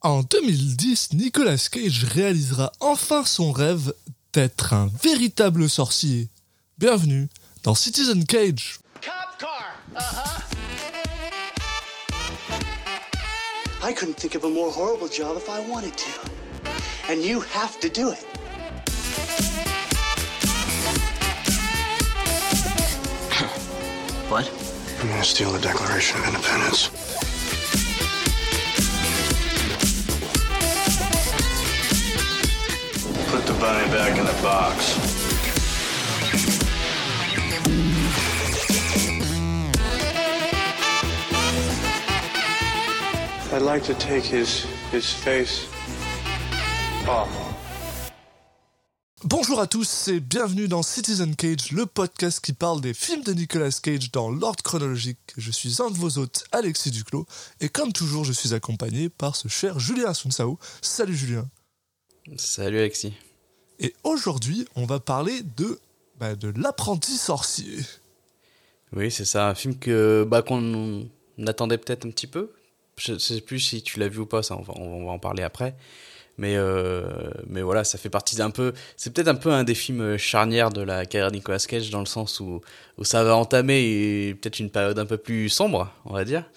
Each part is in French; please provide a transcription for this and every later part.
En 2010, Nicolas Cage réalisera enfin son rêve d'être un véritable sorcier. Bienvenue dans Citizen Cage. Cop car. I couldn't think of a more horrible job if I wanted to. And you have to do it. What? I'm gonna steal the Declaration of Independence. Put the bunny back in the box. I'd like to take his face off. Bonjour à tous et bienvenue dans Citizen Cage, le podcast qui parle des films de Nicolas Cage dans l'ordre chronologique. Je suis un de vos hôtes, Alexis Duclos, et comme toujours, je suis accompagné par ce cher Julien Asunsao. Salut Julien. Salut Alexis. Et aujourd'hui, on va parler de L'Apprenti sorcier. Oui, c'est ça, un film qu'on attendait peut-être un petit peu. Je ne sais plus si tu l'as vu ou pas, ça, on va en parler après. Mais voilà, ça fait partie c'est peut-être un peu un des films charnières de la carrière de Nicolas Cage, dans le sens où ça va entamer peut-être une période un peu plus sombre, on va dire.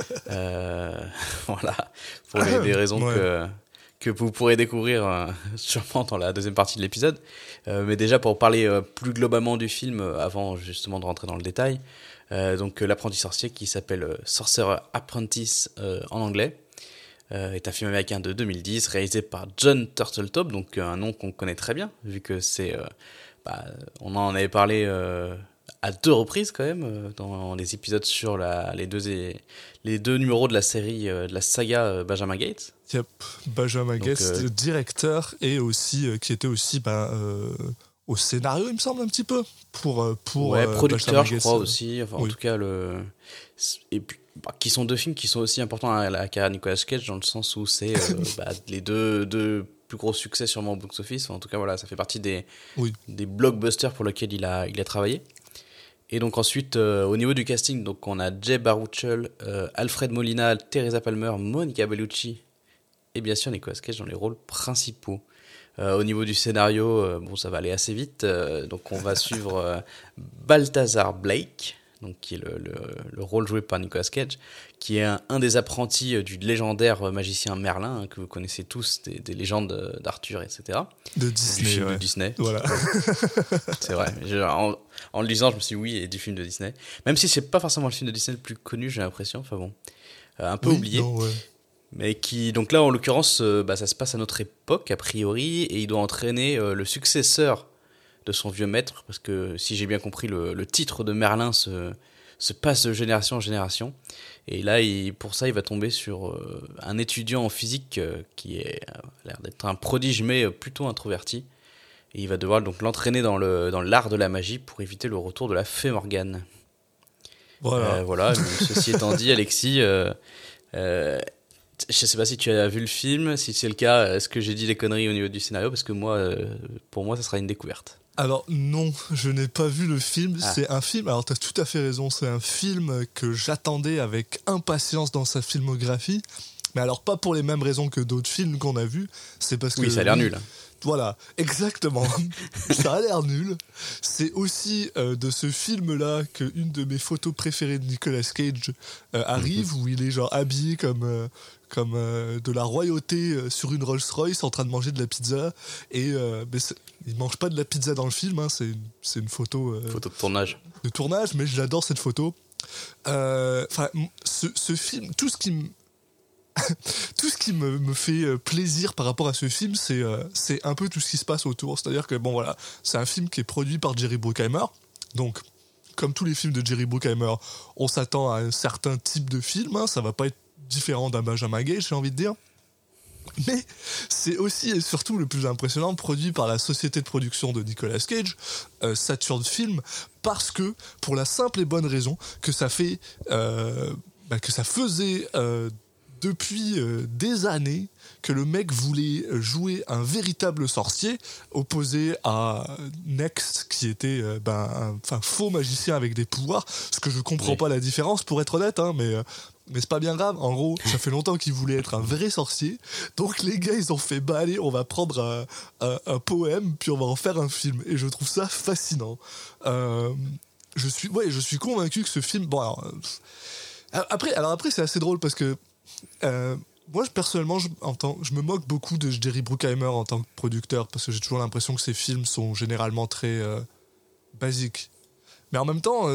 Voilà, pour des raisons que vous pourrez découvrir sûrement dans la deuxième partie de l'épisode. Mais déjà, pour parler plus globalement du film, avant justement de rentrer dans le détail, donc L'Apprenti sorcier, qui s'appelle Sorcerer Apprentice en anglais, est un film américain de 2010 réalisé par Jon Turteltaub, donc un nom qu'on connaît très bien, vu que on en avait parlé à 2 reprises quand même, dans les épisodes sur les deux numéros de la série, de la saga Benjamin Gates. Yep, Benjamin Gates, le directeur, et aussi qui était aussi au scénario, il me semble, un petit peu, pour producteur, je crois, aussi, enfin, oui. En tout cas, et puis, qui sont 2 films qui sont aussi importants à la carrière de Nicolas Cage, dans le sens où c'est les deux plus gros succès sûrement au box-office. En tout cas, voilà, ça fait partie des blockbusters pour lesquels il a travaillé. Et donc ensuite, au niveau du casting, donc on a Jay Baruchel, Alfred Molina, Teresa Palmer, Monica Bellucci et bien sûr Nicolas Cage dans les rôles principaux. Au niveau du scénario, ça va aller assez vite. Donc on va suivre Balthazar Blake, donc qui est le rôle joué par Nicolas Cage, qui est un des apprentis du légendaire magicien Merlin, que vous connaissez tous, des légendes d'Arthur, etc. De Disney, du film de Disney. Voilà. C'est vrai. En le lisant, je me suis dit oui, et du film de Disney. Même si c'est pas forcément le film de Disney le plus connu, j'ai l'impression. Enfin bon, un peu oublié. Non, ouais. Mais qui, donc là, en l'occurrence, ça se passe à notre époque, a priori, et il doit entraîner le successeur de son vieux maître, parce que si j'ai bien compris, le titre de Merlin se passe de génération en génération. Et là, pour ça, il va tomber sur un étudiant en physique qui a l'air d'être un prodige, mais plutôt introverti. Et il va devoir donc l'entraîner dans l'art de la magie pour éviter le retour de la fée Morgane. Voilà. Ceci étant dit, Alexis, je sais pas si tu as vu le film. Si c'est le cas, est-ce que j'ai dit des conneries au niveau du scénario? Parce que pour moi, ça sera une découverte. Alors non, je n'ai pas vu le film. C'est un film, alors t'as tout à fait raison, c'est un film que j'attendais avec impatience dans sa filmographie. Mais alors pas pour les mêmes raisons que d'autres films qu'on a vus. C'est parce que... Oui, ça a l'air nul. Voilà, exactement. Ça a l'air nul. C'est aussi de ce film-là qu'une de mes photos préférées de Nicolas Cage arrive, où il est genre habillé comme de la royauté sur une Rolls-Royce en train de manger de la pizza. Et il mange pas de la pizza dans le film, hein, c'est une photo... Photo de tournage. De tournage, mais j'adore cette photo. Ce film, tout ce qui me fait plaisir par rapport à ce film, c'est un peu tout ce qui se passe autour. C'est-à-dire que, c'est un film qui est produit par Jerry Bruckheimer. Donc, comme tous les films de Jerry Bruckheimer, on s'attend à un certain type de film. Hein, ça va pas être différent d'un Benjamin Gage, j'ai envie de dire. Mais c'est aussi et surtout le plus impressionnant, produit par la société de production de Nicolas Cage, Saturn Film, parce que, pour la simple et bonne raison que ça faisait... depuis des années que le mec voulait jouer un véritable sorcier opposé à Next qui était un faux magicien avec des pouvoirs, ce que je comprends pas la différence pour être honnête, hein, mais Mais c'est pas bien grave. En gros, ça fait longtemps qu'ils voulaient être un vrai sorcier. Donc les gars, ils ont fait, bah allez, on va prendre un poème, puis on va en faire un film. Et je trouve ça fascinant. Je suis convaincu que ce film... Bon, alors après c'est assez drôle parce que... moi, personnellement, je me moque beaucoup de Jerry Bruckheimer en tant que producteur parce que j'ai toujours l'impression que ses films sont généralement très basiques. Mais en même temps,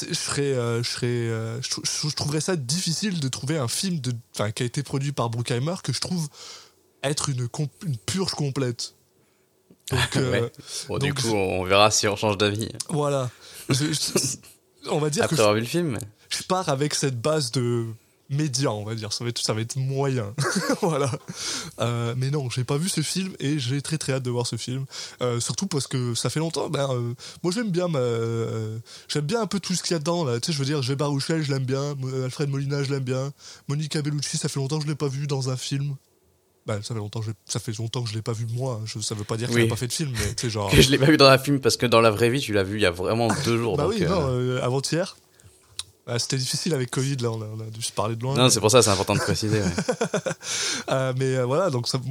je trouverais ça difficile de trouver un film qui a été produit par Bruckheimer que je trouve être une purge complète. Donc, ouais. Bon, du coup, on verra si on change d'avis. Voilà. On va dire après avoir vu le film. Je pars avec cette base de médian, on va dire. Ça va être moyen. Voilà. Mais non, j'ai pas vu ce film et j'ai très très hâte de voir ce film. Surtout parce que ça fait longtemps. Moi, j'aime bien un peu tout ce qu'il y a dedans. Là. Tu sais, je veux dire, Gérard Rouchel, je l'aime bien. Alfred Molina, je l'aime bien. Monica Bellucci, ça fait longtemps que je l'ai pas vu dans un film. Ça fait longtemps que je l'ai pas vu moi. Ça veut pas dire qu'il a pas fait de film, mais tu sais, genre. Que je l'ai pas vu dans un film parce que dans la vraie vie, tu l'as vu il y a vraiment 2 jours. Donc, oui, non, avant-hier. C'était difficile avec Covid, là, on a dû se parler de loin. Non, c'est pour ça, c'est important de préciser. Ouais. Mais voilà, donc ça.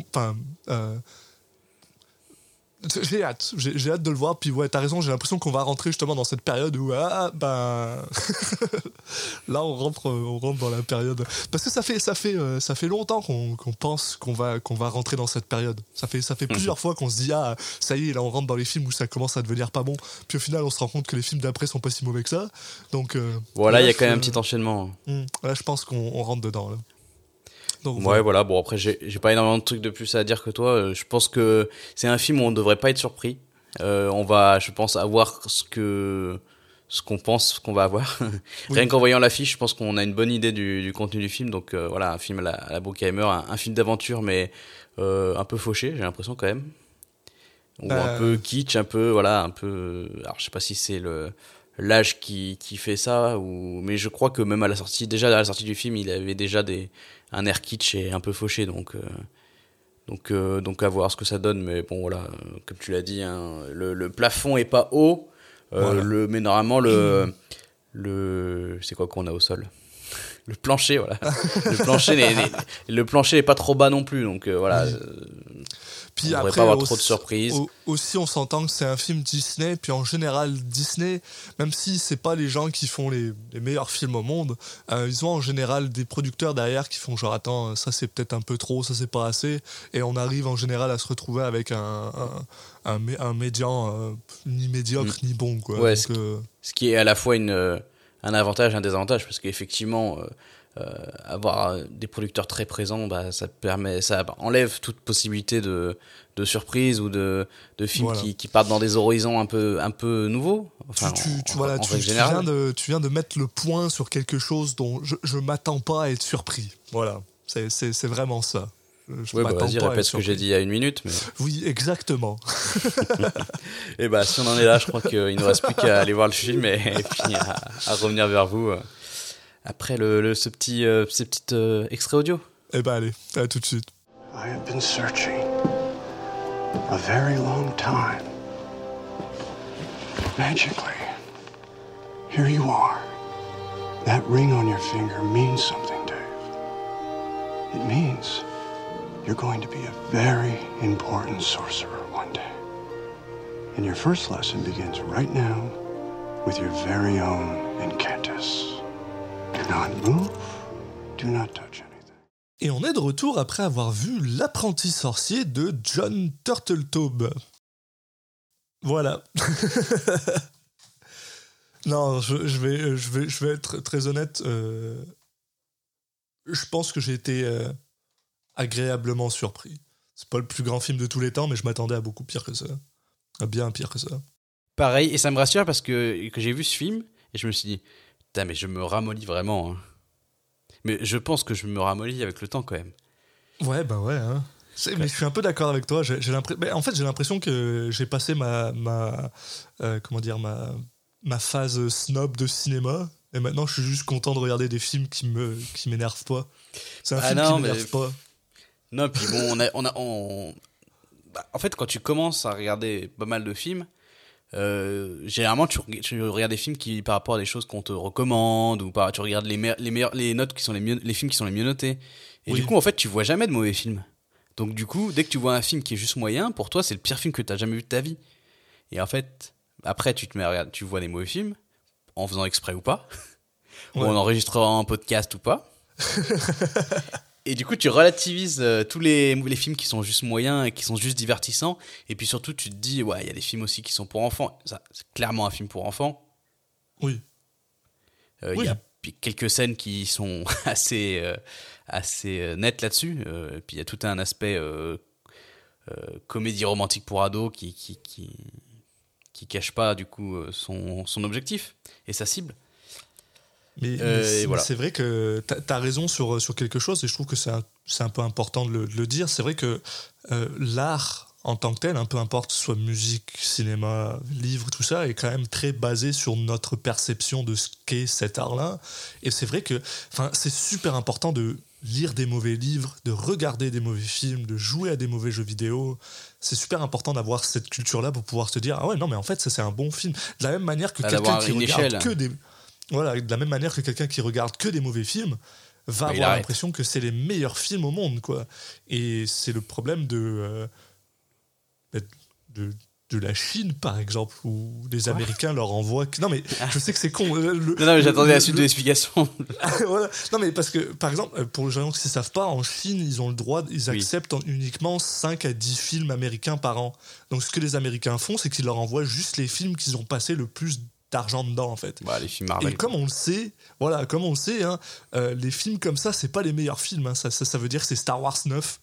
J'ai hâte de le voir. Puis ouais, t'as raison, j'ai l'impression qu'on va rentrer justement dans cette période où là on rentre dans la période parce que ça fait longtemps qu'on pense qu'on va rentrer dans cette période. Ça fait plusieurs fois qu'on se dit ça y est, là on rentre dans les films où ça commence à devenir pas bon. Puis au final on se rend compte que les films d'après sont pas si mauvais que ça. Donc voilà, il y a quand même un petit enchaînement. Là je pense qu'on rentre dedans là. Donc, ouais, voilà. Bon, après, j'ai pas énormément de trucs de plus à dire que toi. Je pense que c'est un film où on devrait pas être surpris. On va, je pense, avoir ce qu'on pense qu'on va avoir. Oui. Rien qu'en voyant l'affiche, je pense qu'on a une bonne idée du contenu du film. Donc voilà, un film à la Bruckheimer, un film d'aventure, mais un peu fauché, j'ai l'impression quand même. Ou un peu kitsch, un peu. Alors, je sais pas si c'est l'âge qui fait ça, mais je crois que même déjà à la sortie du film, il avait déjà un air kitsch et un peu fauché, donc à voir ce que ça donne. Mais bon, voilà, comme tu l'as dit, hein, le plafond est pas haut, voilà. Mais normalement c'est quoi qu'on a au sol, le plancher, voilà. le plancher n'est pas trop bas non plus, donc voilà. Puis on après, pas avoir trop de surprises. Aussi, on s'entend que c'est un film Disney, puis en général, Disney, même si c'est pas les gens qui font les meilleurs films au monde, ils ont en général des producteurs derrière qui font genre, attends, ça c'est peut-être un peu trop, ça c'est pas assez, et on arrive en général à se retrouver avec un médian ni médiocre ni bon, quoi. Ouais, donc, ce qui est à la fois un avantage et un désavantage, parce qu'effectivement... avoir des producteurs très présents, ça enlève toute possibilité de surprise ou de films voilà. qui partent dans des horizons un peu nouveaux. Enfin, tu viens de mettre le point sur quelque chose dont je m'attends pas à être surpris. Voilà, c'est vraiment ça. Vas-y, répète ce que j'ai dit il y a 1 minute. Mais... Oui, exactement. Et si on en est là, je crois qu'il ne nous reste plus qu'à aller voir le film et puis à revenir vers vous. Après ce petit extrait audio. Allez, à tout de suite. I have been searching a very long time. Magically, here you are. That ring on your finger means something, Dave. It means you're going to be a very important sorcerer one day. And your first lesson begins right now with your very own incantus. Do not move, do not touch anything. Et on est de retour après avoir vu L'apprenti sorcier de John Turteltaub. Voilà. Non, je vais être très honnête. Je pense que j'ai été agréablement surpris. C'est pas le plus grand film de tous les temps, mais je m'attendais à beaucoup pire que ça. À bien pire que ça. Pareil, et ça me rassure parce que j'ai vu ce film et je me suis dit, putain, mais je me ramollis vraiment. Hein. Mais je pense que je me ramollis avec le temps quand même. Ouais, ouais. Hein. Mais je suis un peu d'accord avec toi. En fait, j'ai l'impression que j'ai passé ma phase snob de cinéma. Et maintenant, je suis juste content de regarder des films qui m'énervent pas. C'est un film qui m'énerve pas. Non, puis bon, en fait, quand tu commences à regarder pas mal de films, généralement tu regardes des films qui par rapport à des choses qu'on te recommande ou tu regardes les notes qui sont les films qui sont les mieux notés et du coup en fait tu vois jamais de mauvais films, donc du coup dès que tu vois un film qui est juste moyen, pour toi c'est le pire film que t'as jamais vu de ta vie, et en fait après tu te mets à regarder, tu vois des mauvais films en faisant exprès ou pas ou en enregistrant un podcast ou pas et du coup tu relativises tous les films qui sont juste moyens et qui sont juste divertissants, et puis surtout tu te dis ouais il y a des films aussi qui sont pour enfants, ça c'est clairement un film pour enfants. Oui. Il y a quelques scènes qui sont assez nettes là-dessus, puis il y a tout un aspect comédie romantique pour ados qui cache pas du coup son objectif et sa cible. Mais voilà. C'est vrai que t'as raison sur quelque chose, et je trouve que c'est un peu important de le dire. C'est vrai que l'art en tant que tel, peu importe que ce soit musique, cinéma, livre, tout ça, est quand même très basé sur notre perception de ce qu'est cet art-là. Et c'est vrai que c'est super important de lire des mauvais livres, de regarder des mauvais films, de jouer à des mauvais jeux vidéo. C'est super important d'avoir cette culture-là pour pouvoir se dire ah ouais, non mais en fait ça c'est un bon film. De la même manière que quelqu'un qui regarde que des... Voilà, de la même manière que quelqu'un qui regarde que des mauvais films va avoir l'impression que c'est les meilleurs films au monde, quoi. Et c'est le problème de la Chine, par exemple, où les Américains leur envoient... Non, mais je sais que c'est con. Non, mais j'attendais la suite de l'explication. Voilà. Non, mais parce que, par exemple, pour les gens qui ne savent pas, en Chine, ils ont le droit, ils acceptent uniquement 5 à 10 films américains par an. Donc, ce que les Américains font, c'est qu'ils leur envoient juste les films qu'ils ont passé le plus d'argent dedans, en fait. Bah, les films Marvel. Et comme on le sait, les films comme ça, c'est pas les meilleurs films. Hein. Ça veut dire que c'est Star Wars 9.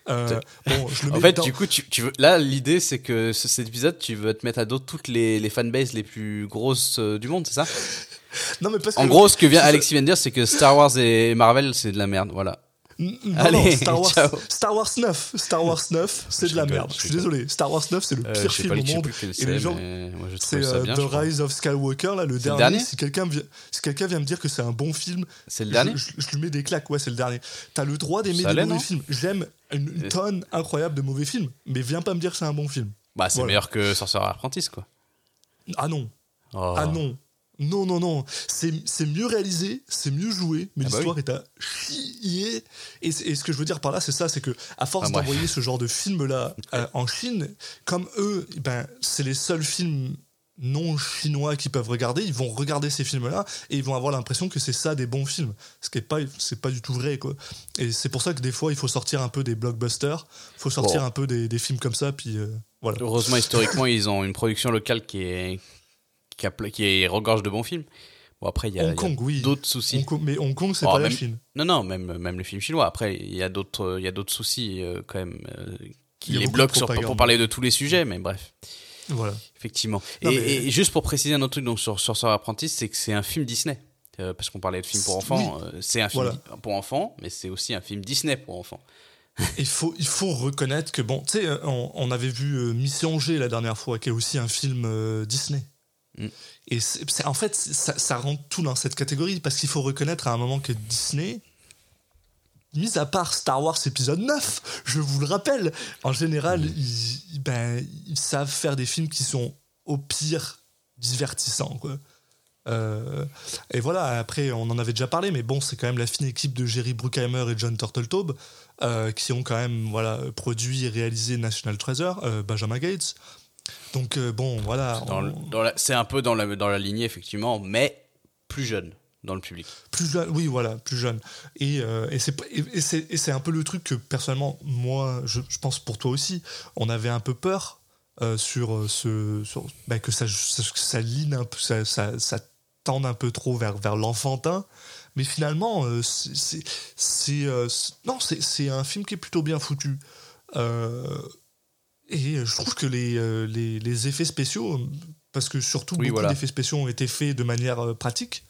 En fait, du coup, tu veux... là, l'idée, c'est que cet épisode, tu veux te mettre à dos toutes les fanbases les plus grosses du monde, c'est ça? Non, mais parce en gros, ce que Alexis vient de dire, c'est que Star Wars et Marvel, c'est de la merde, voilà. Allez, Star Wars 9, c'est de la merde. Je suis désolé. Star Wars 9, c'est le pire film au monde. Et les gens, c'est The Rise of Skywalker, là, le dernier. Si quelqu'un vient me dire que c'est un bon film, c'est le dernier. Je lui mets des claques. Ouais, c'est le dernier. T'as le droit d'aimer des mauvais films. J'aime une tonne incroyable de mauvais films, mais viens pas me dire que c'est un bon film. Bah, c'est meilleur que Sorcerer Apprentice, quoi. Ah non. Ah non. Non. C'est mieux réalisé, c'est mieux joué, mais l'histoire est à chier. Et ce que je veux dire par là, c'est ça, c'est que à force d'envoyer ce genre de film-là en Chine, comme eux, c'est les seuls films non chinois qu'ils peuvent regarder, ils vont regarder ces films-là et ils vont avoir l'impression que c'est ça des bons films. Ce qui est pas du tout vrai, quoi. Et c'est pour ça que des fois, il faut sortir un peu des blockbusters, il faut sortir un peu des films comme ça, puis voilà. Heureusement, historiquement, ils ont une production locale qui regorge de bons films. Bon, après, il y a d'autres soucis. Mais Hong Kong, c'est pas la Chine. Non, même les films chinois. Après, il y a d'autres soucis quand même qui les bloquent pour parler de tous les sujets, mais bref. Voilà. Effectivement. Et juste pour préciser un autre truc donc, sur Sorcerer Apprentice, c'est que c'est un film Disney. Parce qu'on parlait de film pour enfants. C'est un film pour enfants, mais c'est aussi un film Disney pour enfants. Il faut reconnaître que, bon, tu sais, on avait vu Mission G la dernière fois, qui est aussi un film Disney. Et en fait, ça rentre tout dans cette catégorie, parce qu'il faut reconnaître à un moment que Disney, mis à part Star Wars épisode 9, je vous le rappelle, en général, ils savent faire des films qui sont au pire divertissants, quoi. Et voilà, après on en avait déjà parlé, mais bon, c'est quand même la fine équipe de Jerry Bruckheimer et John Turteltaub qui ont quand même produit et réalisé National Treasure, Benjamin Gates. Donc bon, voilà. C'est un peu dans la lignée, effectivement, mais plus jeune dans le public. Plus jeune, oui, voilà, plus jeune. Et c'est un peu le truc que, personnellement, moi, je pense pour toi aussi, on avait un peu peur que ça line un peu, ça tende un peu trop vers l'enfantin. Mais finalement, c'est un film qui est plutôt bien foutu. Et je trouve que les effets spéciaux, parce que surtout beaucoup d'effets spéciaux ont été faits de manière pratique,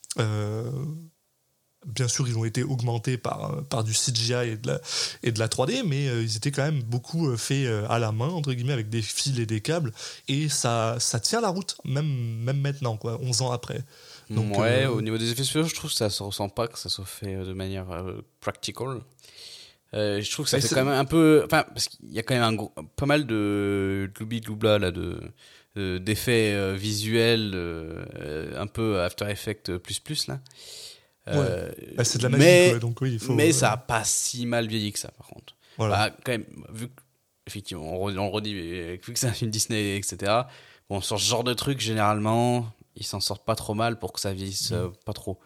bien sûr ils ont été augmentés par du CGI et de la 3D, mais ils étaient quand même beaucoup faits à la main, entre guillemets, avec des fils et des câbles, et ça tient la route, même maintenant, quoi, 11 ans après. Donc, au niveau des effets spéciaux, je trouve que ça se ressent pas que ça soit fait de manière practical. Je trouve que ça fait quand même un peu, enfin, parce qu'il y a quand même pas mal de gloubi-gloubla là, d'effets visuels, un peu After Effects plus là. C'est de la magie, quoi, donc oui, il faut. Mais ça a pas si mal vieilli que ça, par contre. Voilà. Bah, quand même, vu que, effectivement, on le redit, vu que c'est un film Disney, etc. Bon, sur ce genre de truc, généralement, ils s'en sortent pas trop mal pour que ça vieillisse pas trop.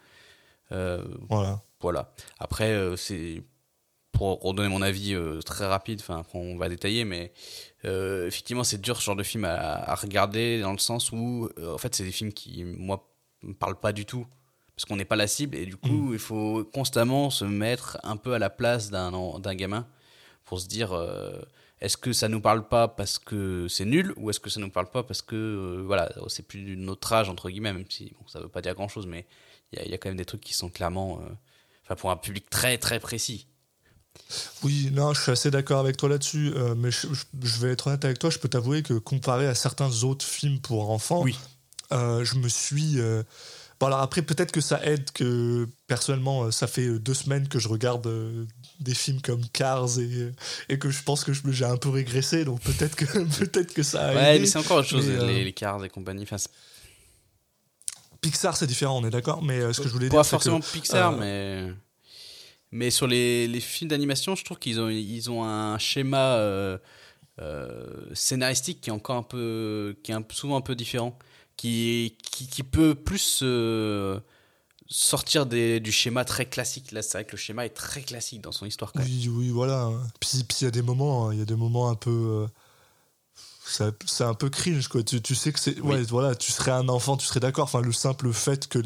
Voilà. Après, c'est pour redonner mon avis très rapide. Enfin, on va détailler, mais effectivement, c'est dur ce genre de film à regarder dans le sens où, en fait, c'est des films qui, moi, me parlent pas du tout. Parce qu'on n'est pas la cible et du coup, il faut constamment se mettre un peu à la place d'un gamin pour se dire est-ce que ça nous parle pas parce que c'est nul ou est-ce que ça nous parle pas parce que voilà, c'est plus de notre âge entre guillemets, même si bon, ça veut pas dire grand chose, mais il y a quand même des trucs qui sont clairement pour un public très très précis. Oui, non, je suis assez d'accord avec toi là-dessus, mais je vais être honnête avec toi, je peux t'avouer que comparé à certains autres films pour enfants, je me suis... Bon, alors après, peut-être que ça aide que, personnellement, ça fait 2 semaines que je regarde des films comme Cars et que je pense que j'ai un peu régressé, donc peut-être que ça a aidé. Ouais, mais c'est encore autre chose, les Cars et compagnie. Enfin, Pixar, c'est différent, on est d'accord, mais ce que je voulais dire, pas forcément Pixar, mais sur les films d'animation, je trouve qu'ils ont un schéma scénaristique qui est encore un peu, souvent un peu différent. Qui peut plus sortir du schéma très classique. Là, c'est vrai que le schéma est très classique dans son histoire. Quand même. Oui, voilà. Puis il y a des moments un peu... c'est un peu cringe, quoi. Tu sais que c'est... Oui. Ouais, voilà, tu serais un enfant, tu serais d'accord. Enfin, le simple fait que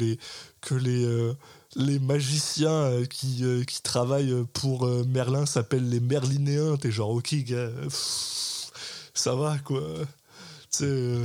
les magiciens qui travaillent pour Merlin s'appellent les Merlinéens, t'es genre, ok, gars, ça va, quoi. C'est...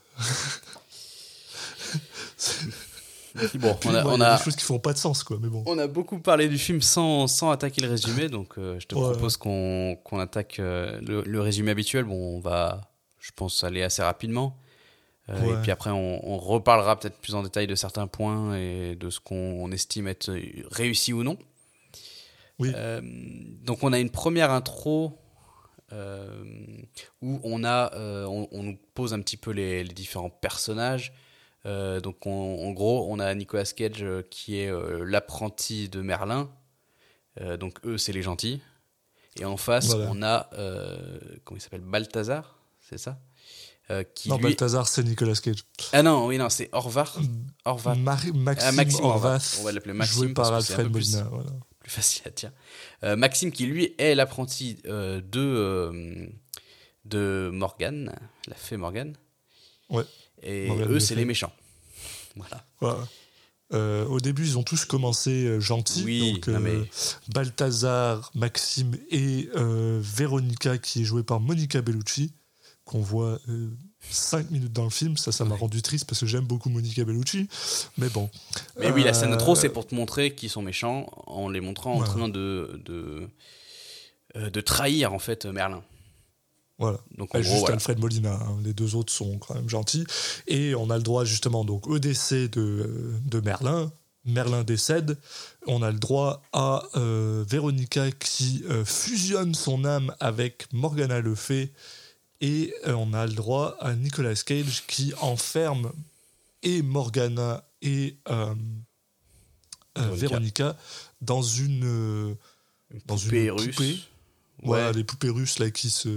Bon, puis, on a des choses qui font pas de sens, quoi, mais bon. On a beaucoup parlé du film sans attaquer le résumé, donc je te propose qu'on attaque le résumé habituel. Bon, on va, je pense, aller assez rapidement. Et puis après, on reparlera peut-être plus en détail de certains points et de ce qu'on estime être réussi ou non. Oui. Donc on a une première intro où on nous pose un petit peu les différents personnages. Donc en gros, on a Nicolas Cage qui est l'apprenti de Merlin. Donc eux, c'est les gentils. Et en face, on a comment il s'appelle, Balthazar, c'est ça non, lui... Balthazar, c'est Nicolas Cage. Ah non, oui, non, c'est Horvath. Maxime Horvath. On va l'appeler Maxime. Joué par Alfred Molina. Voilà. Plus facile à dire. Maxime, qui lui est l'apprenti de Morgane, la fée Morgane. Ouais. Et Morgane, eux, c'est les méchants. Voilà. Au début, ils ont tous commencé gentils. Donc, Balthazar, Maxime et Véronica, qui est jouée par Monica Bellucci, qu'on voit 5 minutes dans le film. Ça m'a rendu triste parce que j'aime beaucoup Monica Bellucci. Mais bon. Mais oui, la scène d'intro, c'est pour te montrer qu'ils sont méchants en les montrant en train de trahir, en fait, Merlin. Voilà. Donc, juste Alfred Molina. Hein. Les 2 autres sont quand même gentils. Et on a le droit, justement, donc, au décès de Merlin. Merlin décède. On a le droit à Véronica qui fusionne son âme avec Morgana le Fée. Et on a le droit à Nicolas Cage qui enferme et Morgana et Véronica dans une poupée russe. Voilà, les poupées russes là qui se...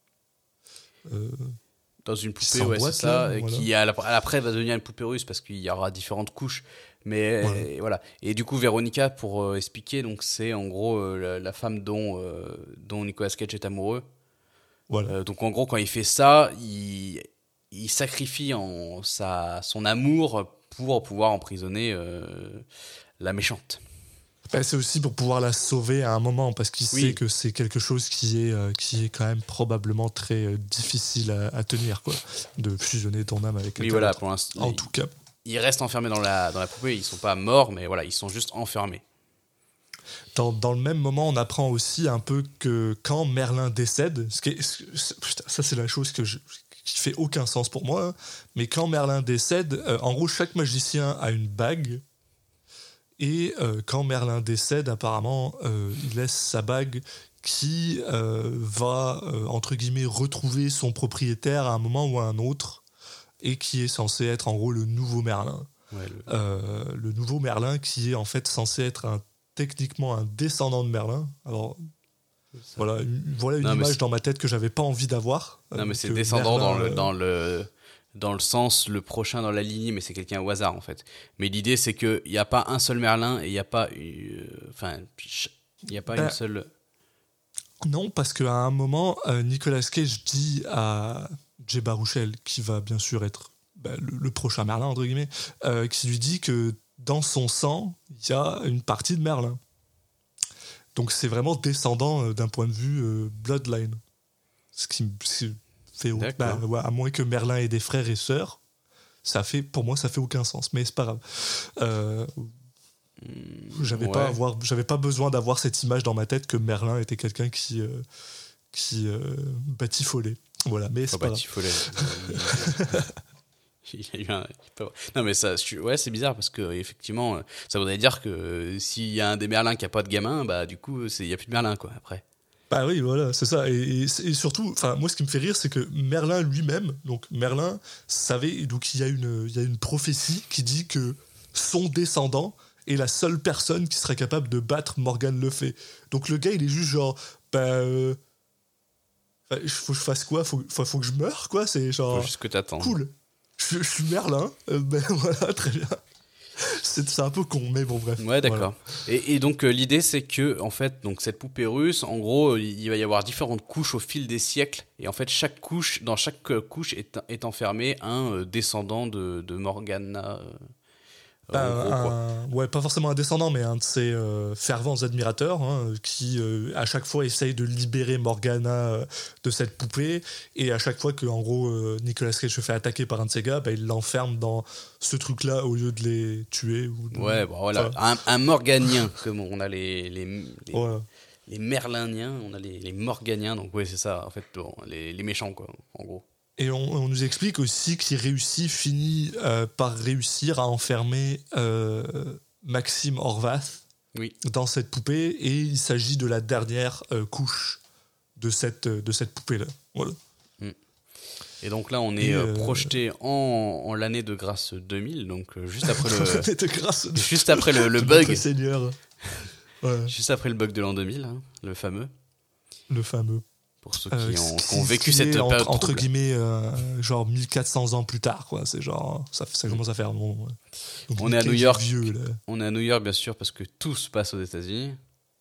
dans une poupée, ouais, c'est ça, là, voilà. Qui après va devenir une poupée russe parce qu'il y aura différentes couches. Mais voilà. Et du coup, Véronica, pour expliquer, donc c'est en gros la femme dont Nicolas Cage est amoureux. Voilà. Donc en gros, quand il fait ça, il sacrifie son amour pour pouvoir emprisonner la méchante. C'est aussi pour pouvoir la sauver à un moment, parce qu'il sait que c'est quelque chose qui est quand même probablement très difficile à tenir, quoi, de fusionner ton âme avec quelqu'un d'autre. Pour l'instant, en tout cas. Ils restent enfermés dans la poupée, ils sont pas morts, mais voilà, ils sont juste enfermés. Dans le même moment, on apprend aussi un peu que quand Merlin décède, ça c'est la chose qui fait aucun sens pour moi, hein, mais quand Merlin décède, en gros, chaque magicien a une bague, et quand Merlin décède, apparemment, il laisse sa bague qui va, entre guillemets, retrouver son propriétaire à un moment ou à un autre, et qui est censé être en gros le nouveau Merlin. Ouais, le nouveau Merlin qui est en fait censé être techniquement un descendant de Merlin. Alors voilà une image dans ma tête que j'avais pas envie d'avoir. Non mais c'est descendant Merlin, dans le sens le prochain dans la lignée, mais c'est quelqu'un au hasard en fait. Mais l'idée c'est que il y a pas un seul Merlin et il y a pas une seule. Non, parce qu'à un moment Nicolas Cage dit à Jay Baruchel, qui va bien sûr être le prochain Merlin entre guillemets, qui lui dit que dans son sang il y a une partie de Merlin. Donc c'est vraiment descendant d'un point de vue bloodline. Ce qui fait à moins que Merlin ait des frères et sœurs, pour moi ça fait aucun sens, mais c'est pas grave. J'avais pas besoin d'avoir cette image dans ma tête que Merlin était quelqu'un qui batifolait. Voilà, mais c'est pas grave. Non mais ça, c'est bizarre parce que effectivement, ça voudrait dire que s'il y a un des Merlins qui a pas de gamin, bah du coup il y a plus de Merlin quoi après. Bah oui, voilà, c'est ça. Et surtout, moi ce qui me fait rire, c'est que Merlin lui-même, donc Merlin savait, donc il y a une prophétie qui dit que son descendant est la seule personne qui serait capable de battre Morgan Le Fay. Donc le gars il est juste genre faut que je fasse quoi, faut que je meure quoi, c'est genre faut juste que t'attends. Cool. Je suis Merlin, voilà, très bien. C'est un peu con, mais bon, bref. Ouais, d'accord. Voilà. Et donc, l'idée, c'est que, en fait, donc, cette poupée russe, en gros, il va y avoir différentes couches au fil des siècles. Et en fait, dans chaque couche est enfermé un descendant de Morgana. Pas forcément un descendant, mais un de ses fervents admirateurs, qui à chaque fois essaye de libérer Morgana de cette poupée, et à chaque fois que en gros Nicolas Cage se fait attaquer par un de ses gars, il l'enferme dans ce truc-là au lieu de les tuer. Voilà, un Morganien, comme on a les Merliniens, on a les Morganiens, donc c'est ça, en fait, les méchants quoi, en gros. Et on nous explique aussi qu'il finit par réussir à enfermer Maxime Horvath dans cette poupée, et il s'agit de la dernière couche de cette poupée-là. Voilà. Et donc là, on est projeté en l'année de grâce 2000, donc juste après juste après le bug. Seigneur. Ouais. Juste après le bug de l'an 2000, le fameux. Le fameux. Pour ceux qui ont vécu cette période entre guillemets genre 1400 ans plus tard quoi, c'est genre ça commence à faire long. Donc, on est à New York. On est à New York bien sûr parce que tout se passe aux États-Unis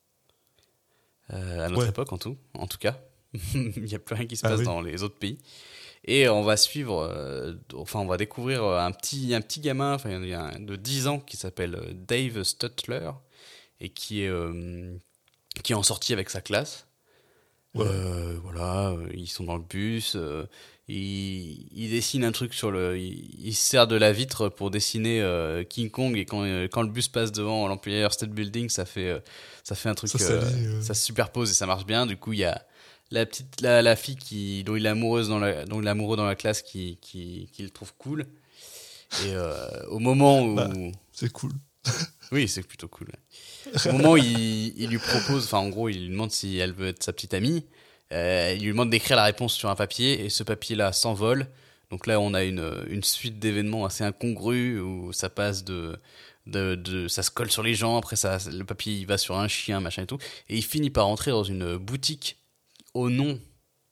à notre époque en tout cas. Il n'y a plus rien qui se passe dans les autres pays. Et on va suivre on va découvrir un petit gamin de 10 ans qui s'appelle Dave Stutler et qui est en sortie avec sa classe. Ils sont dans le bus, il dessine un truc il se sert de la vitre pour dessiner King Kong, et quand le bus passe devant l'Empire State Building, ça fait un truc, ça se superpose et ça marche bien. Du coup, il y a la fille dont il est amoureux dans la classe qui le trouve cool, et au moment où c'est cool. Oui, c'est plutôt cool. Au moment où il lui propose, en gros, il lui demande si elle veut être sa petite amie. Il lui demande d'écrire la réponse sur un papier, et ce papier-là s'envole. Donc là, on a une suite d'événements assez incongrus où ça passe ça se colle sur les gens. Après, le papier il va sur un chien, machin et tout. Et il finit par entrer dans une boutique au nom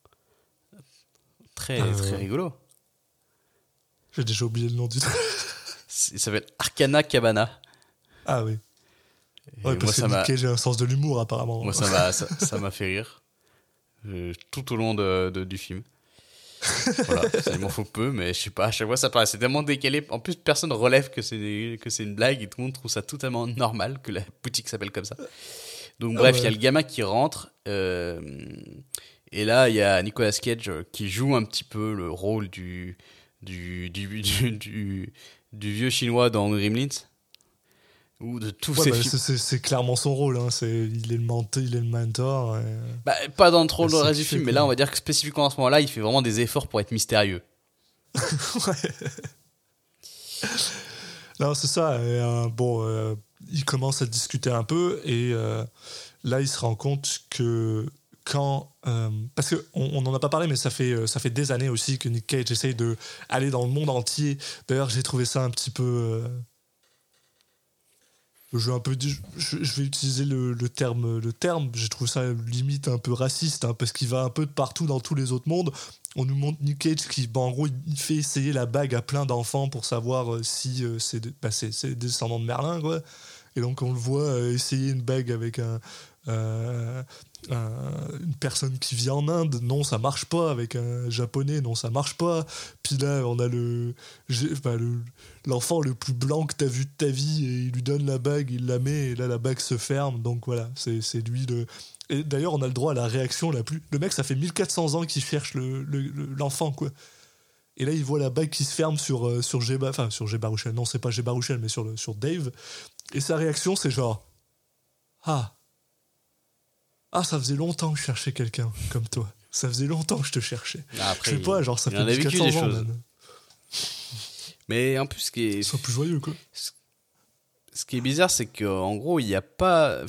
très rigolo. J'ai déjà oublié le nom du truc. Il s'appelle Arcana Cabana. Ah oui. Parce que Nick Cage a un sens de l'humour apparemment. Moi ça m'a fait rire tout au long du film. Voilà, ça m'en faut peu, mais je sais pas, à chaque fois ça paraît c'est tellement décalé. En plus, personne relève que c'est une blague, et tout le monde trouve ça totalement normal que la boutique s'appelle comme ça. Donc bref, il y a le gamin qui rentre, et là il y a Nicolas Cage qui joue un petit peu le rôle du vieux chinois dans Gremlins. Ou de tous ces films. C'est clairement son rôle, il est le mentor. Pas dans trop le reste du film, mais là on va dire que spécifiquement à ce moment-là, il fait vraiment des efforts pour être mystérieux. Non, c'est ça. Il commence à discuter un peu, et là il se rend compte que quand... parce qu'on n'en a pas parlé, mais ça fait des années aussi que Nick Cage essaye d'aller dans le monde entier. D'ailleurs, j'ai trouvé ça un petit peu... je vais utiliser le terme. J'ai trouvé ça limite un peu raciste, hein, parce qu'il va un peu de partout dans tous les autres mondes. On nous montre Nick Cage qui, en gros, il fait essayer la bague à plein d'enfants pour savoir si c'est des descendants de Merlin, quoi. Et donc on le voit essayer une bague avec une personne qui vit en Inde, non ça marche pas, avec un japonais, non ça marche pas. Puis là on a l'enfant le plus blanc que t'as vu de ta vie, et il lui donne la bague, il la met, et là la bague se ferme. Donc voilà, c'est lui et d'ailleurs on a le droit à la réaction la plus... Le mec, ça fait 1400 ans qu'il cherche l'enfant, quoi. Et là, il voit la bague qui se ferme sur Jay Baruchel. Non, c'est pas Jay Baruchel, mais sur Dave. Et sa réaction, c'est genre... Ah, ça faisait longtemps que je cherchais quelqu'un comme toi. Ça faisait longtemps que je te cherchais. Après, je sais pas, genre, ça fait 1400 ans, même. Mais en plus, ce qui est... Sois plus joyeux, quoi. Ce qui est bizarre, c'est qu'en gros, il n'y a pas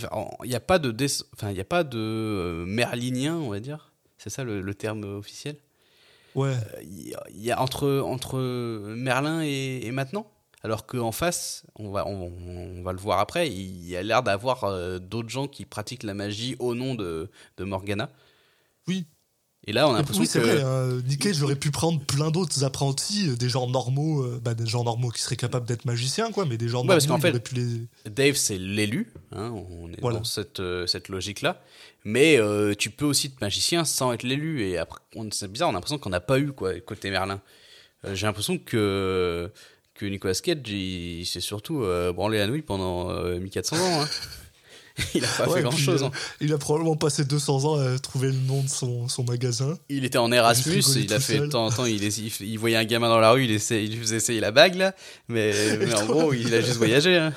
de merlinien, on va dire. C'est ça le terme officiel. Ouais. Il y a entre Merlin et maintenant, alors qu'en face, on va le voir après, il y a l'air d'avoir d'autres gens qui pratiquent la magie au nom de Morgana. Oui. Et là, on a l'impression c'est vrai, Nick Cage aurait pu prendre plein d'autres apprentis, des gens normaux, des gens normaux qui seraient capables d'être magiciens, quoi, mais des gens normaux, parce qu'en fait, il aurait pu les... Dave, c'est l'élu, hein, on est dans cette logique-là, mais tu peux aussi être magicien sans être l'élu, et après, c'est bizarre, on a l'impression qu'on n'a pas eu, quoi, côté Merlin. J'ai l'impression que Nicolas Cage, il s'est surtout branlé la nouille pendant 1400 ans, hein. Il a pas fait grand chose. Il a probablement passé 200 ans à trouver le nom de son magasin. Il était en Erasmus, il a fait de temps en temps, il voyait un gamin dans la rue, il lui faisait essayer la bague, là. Mais en gros, il a juste voyagé. Hein.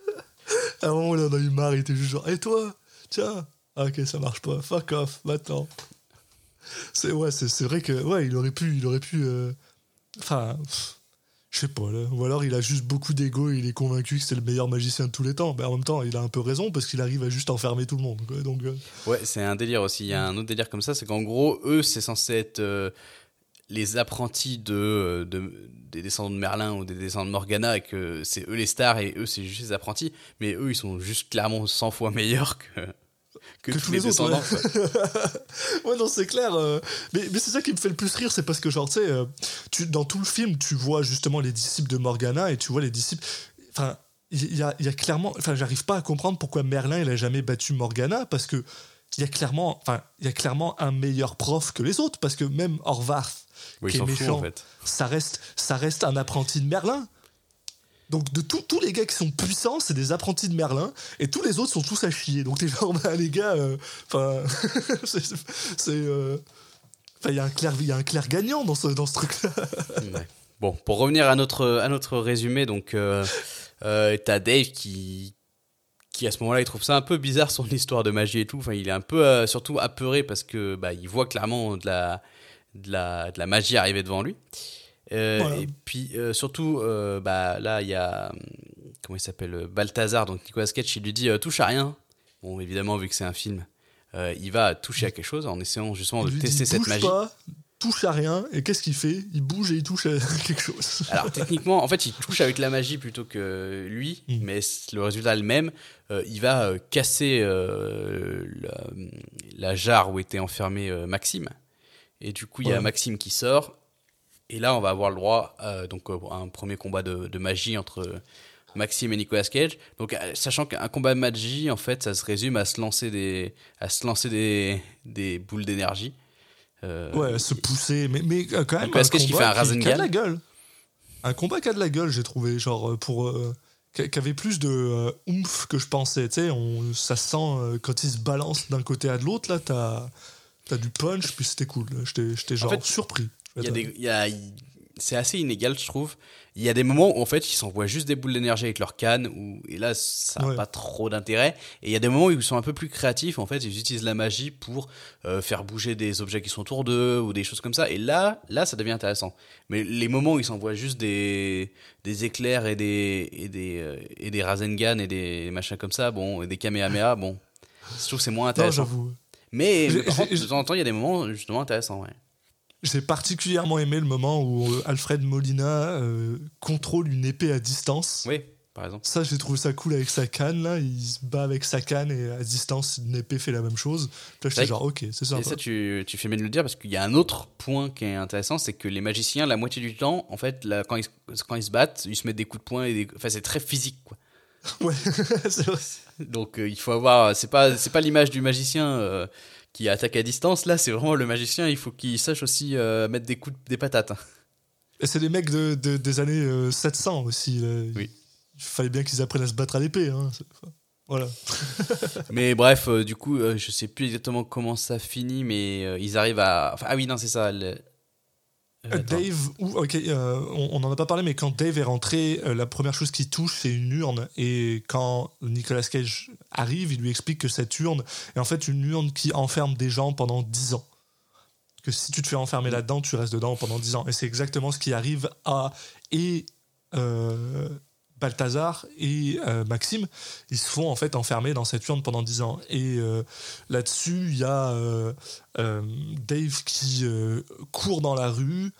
À un moment, il en a eu marre, il était juste genre, et toi, tiens, ah, ok, ça marche pas, fuck off, maintenant. C'est vrai que, ouais, il aurait pu, enfin, je sais pas, là. Ou alors il a juste beaucoup d'ego et il est convaincu que c'est le meilleur magicien de tous les temps. Mais en même temps, il a un peu raison parce qu'il arrive à juste enfermer tout le monde, quoi. Donc, ouais, c'est un délire aussi. Il y a un autre délire comme ça, c'est qu'en gros, eux, c'est censé être les apprentis des descendants de Merlin ou des descendants de Morgana, et que c'est eux les stars et eux, c'est juste les apprentis. Mais eux, ils sont juste clairement 100 fois meilleurs que tous les descendants. Autres, ouais. Ouais, non, c'est clair. Mais c'est ça qui me fait le plus rire, c'est parce que, genre, tu sais, dans tout le film, tu vois justement les disciples de Morgana et tu vois les disciples. Enfin, il y a clairement. Enfin, j'arrive pas à comprendre pourquoi Merlin, il a jamais battu Morgana, parce que il y a clairement un meilleur prof que les autres, parce que même Horvath, qui est méchant, en fait, ça reste un apprenti de Merlin. Donc de tous les gars qui sont puissants, c'est des apprentis de Merlin, et tous les autres sont tous à chier. Donc t'es genre, les gars, enfin, il y a un clair gagnant dans ce truc-là. Ouais. Bon, pour revenir à notre résumé, donc t'as Dave qui à ce moment-là, il trouve ça un peu bizarre, son histoire de magie et tout. Enfin, il est un peu surtout apeuré parce que il voit clairement de la magie arriver devant lui. Voilà. Et puis surtout là il y a comment il s'appelle, Balthazar, donc Nicolas Cage, il lui dit touche à rien. Bon, évidemment, vu que c'est un film, il va toucher à quelque chose en essayant justement de tester cette magie. Touche à rien, et qu'est-ce qu'il fait? Il bouge et il touche à quelque chose. Alors techniquement, en fait, il touche avec la magie plutôt que lui, mais le résultat est le même. Il va casser la jarre où était enfermé Maxime, et du coup il y a Maxime qui sort. Et là, on va avoir le droit à un premier combat de magie entre Maxime et Nicolas Cage. Donc, sachant qu'un combat de magie, en fait, ça se résume à se lancer des boules d'énergie. Ouais, se pousser, mais quand même. Nicolas Cage qui fait un Rasengan. Qui a de la gueule. Un combat qui a de la gueule, j'ai trouvé, genre qui avait plus de oomph que je pensais. Tu sais, ça sent quand il se balance d'un côté à de l'autre. Là, t'as du punch, puis c'était cool. J'étais genre surpris. C'est assez inégal, je trouve. Il y a des moments où en fait ils s'envoient juste des boules d'énergie avec leur canne, et là ça n'a pas trop d'intérêt. Et il y a des moments où ils sont un peu plus créatifs, en fait ils utilisent la magie pour faire bouger des objets qui sont autour d'eux ou des choses comme ça. Et là ça devient intéressant. Mais les moments où ils s'envoient juste des éclairs et des Rasengan et des machins comme ça, bon, et des Kamehameha, bon, je trouve que c'est moins intéressant. Non, j'avoue. Mais par contre, de temps en temps, il y a des moments justement intéressants, ouais. J'ai particulièrement aimé le moment où Alfred Molina contrôle une épée à distance. Oui, par exemple. Ça, j'ai trouvé ça cool avec sa canne, là. Il se bat avec sa canne et à distance, une épée fait la même chose. Puis là, j'étais genre, ok, c'est ça. Et ça, tu fais bien de le dire parce qu'il y a un autre point qui est intéressant, c'est que les magiciens, la moitié du temps, en fait, là, quand ils se battent, ils se mettent des coups de poing enfin, c'est très physique, quoi. Ouais, c'est vrai. Donc, il faut avoir. C'est pas l'image du magicien qui attaque à distance, là, c'est vraiment le magicien, il faut qu'il sache aussi mettre des patates. Et c'est des mecs des années 700 aussi. Oui. Il fallait bien qu'ils apprennent à se battre à l'épée. Hein. Voilà. Mais bref, du coup, je sais plus exactement comment ça finit, mais ils arrivent à. Enfin, ah oui, non, c'est ça. Dave, on n'en a pas parlé, mais quand Dave est rentré, la première chose qu'il touche, c'est une urne. Et quand Nicolas Cage arrive, il lui explique que cette urne est en fait une urne qui enferme des gens pendant 10 ans. Que si tu te fais enfermer là-dedans, tu restes dedans pendant 10 ans. Et c'est exactement ce qui arrive à Balthazar et Maxime. Ils se font en fait enfermer dans cette urne pendant 10 ans. Et là-dessus, il y a Dave qui court dans la rue.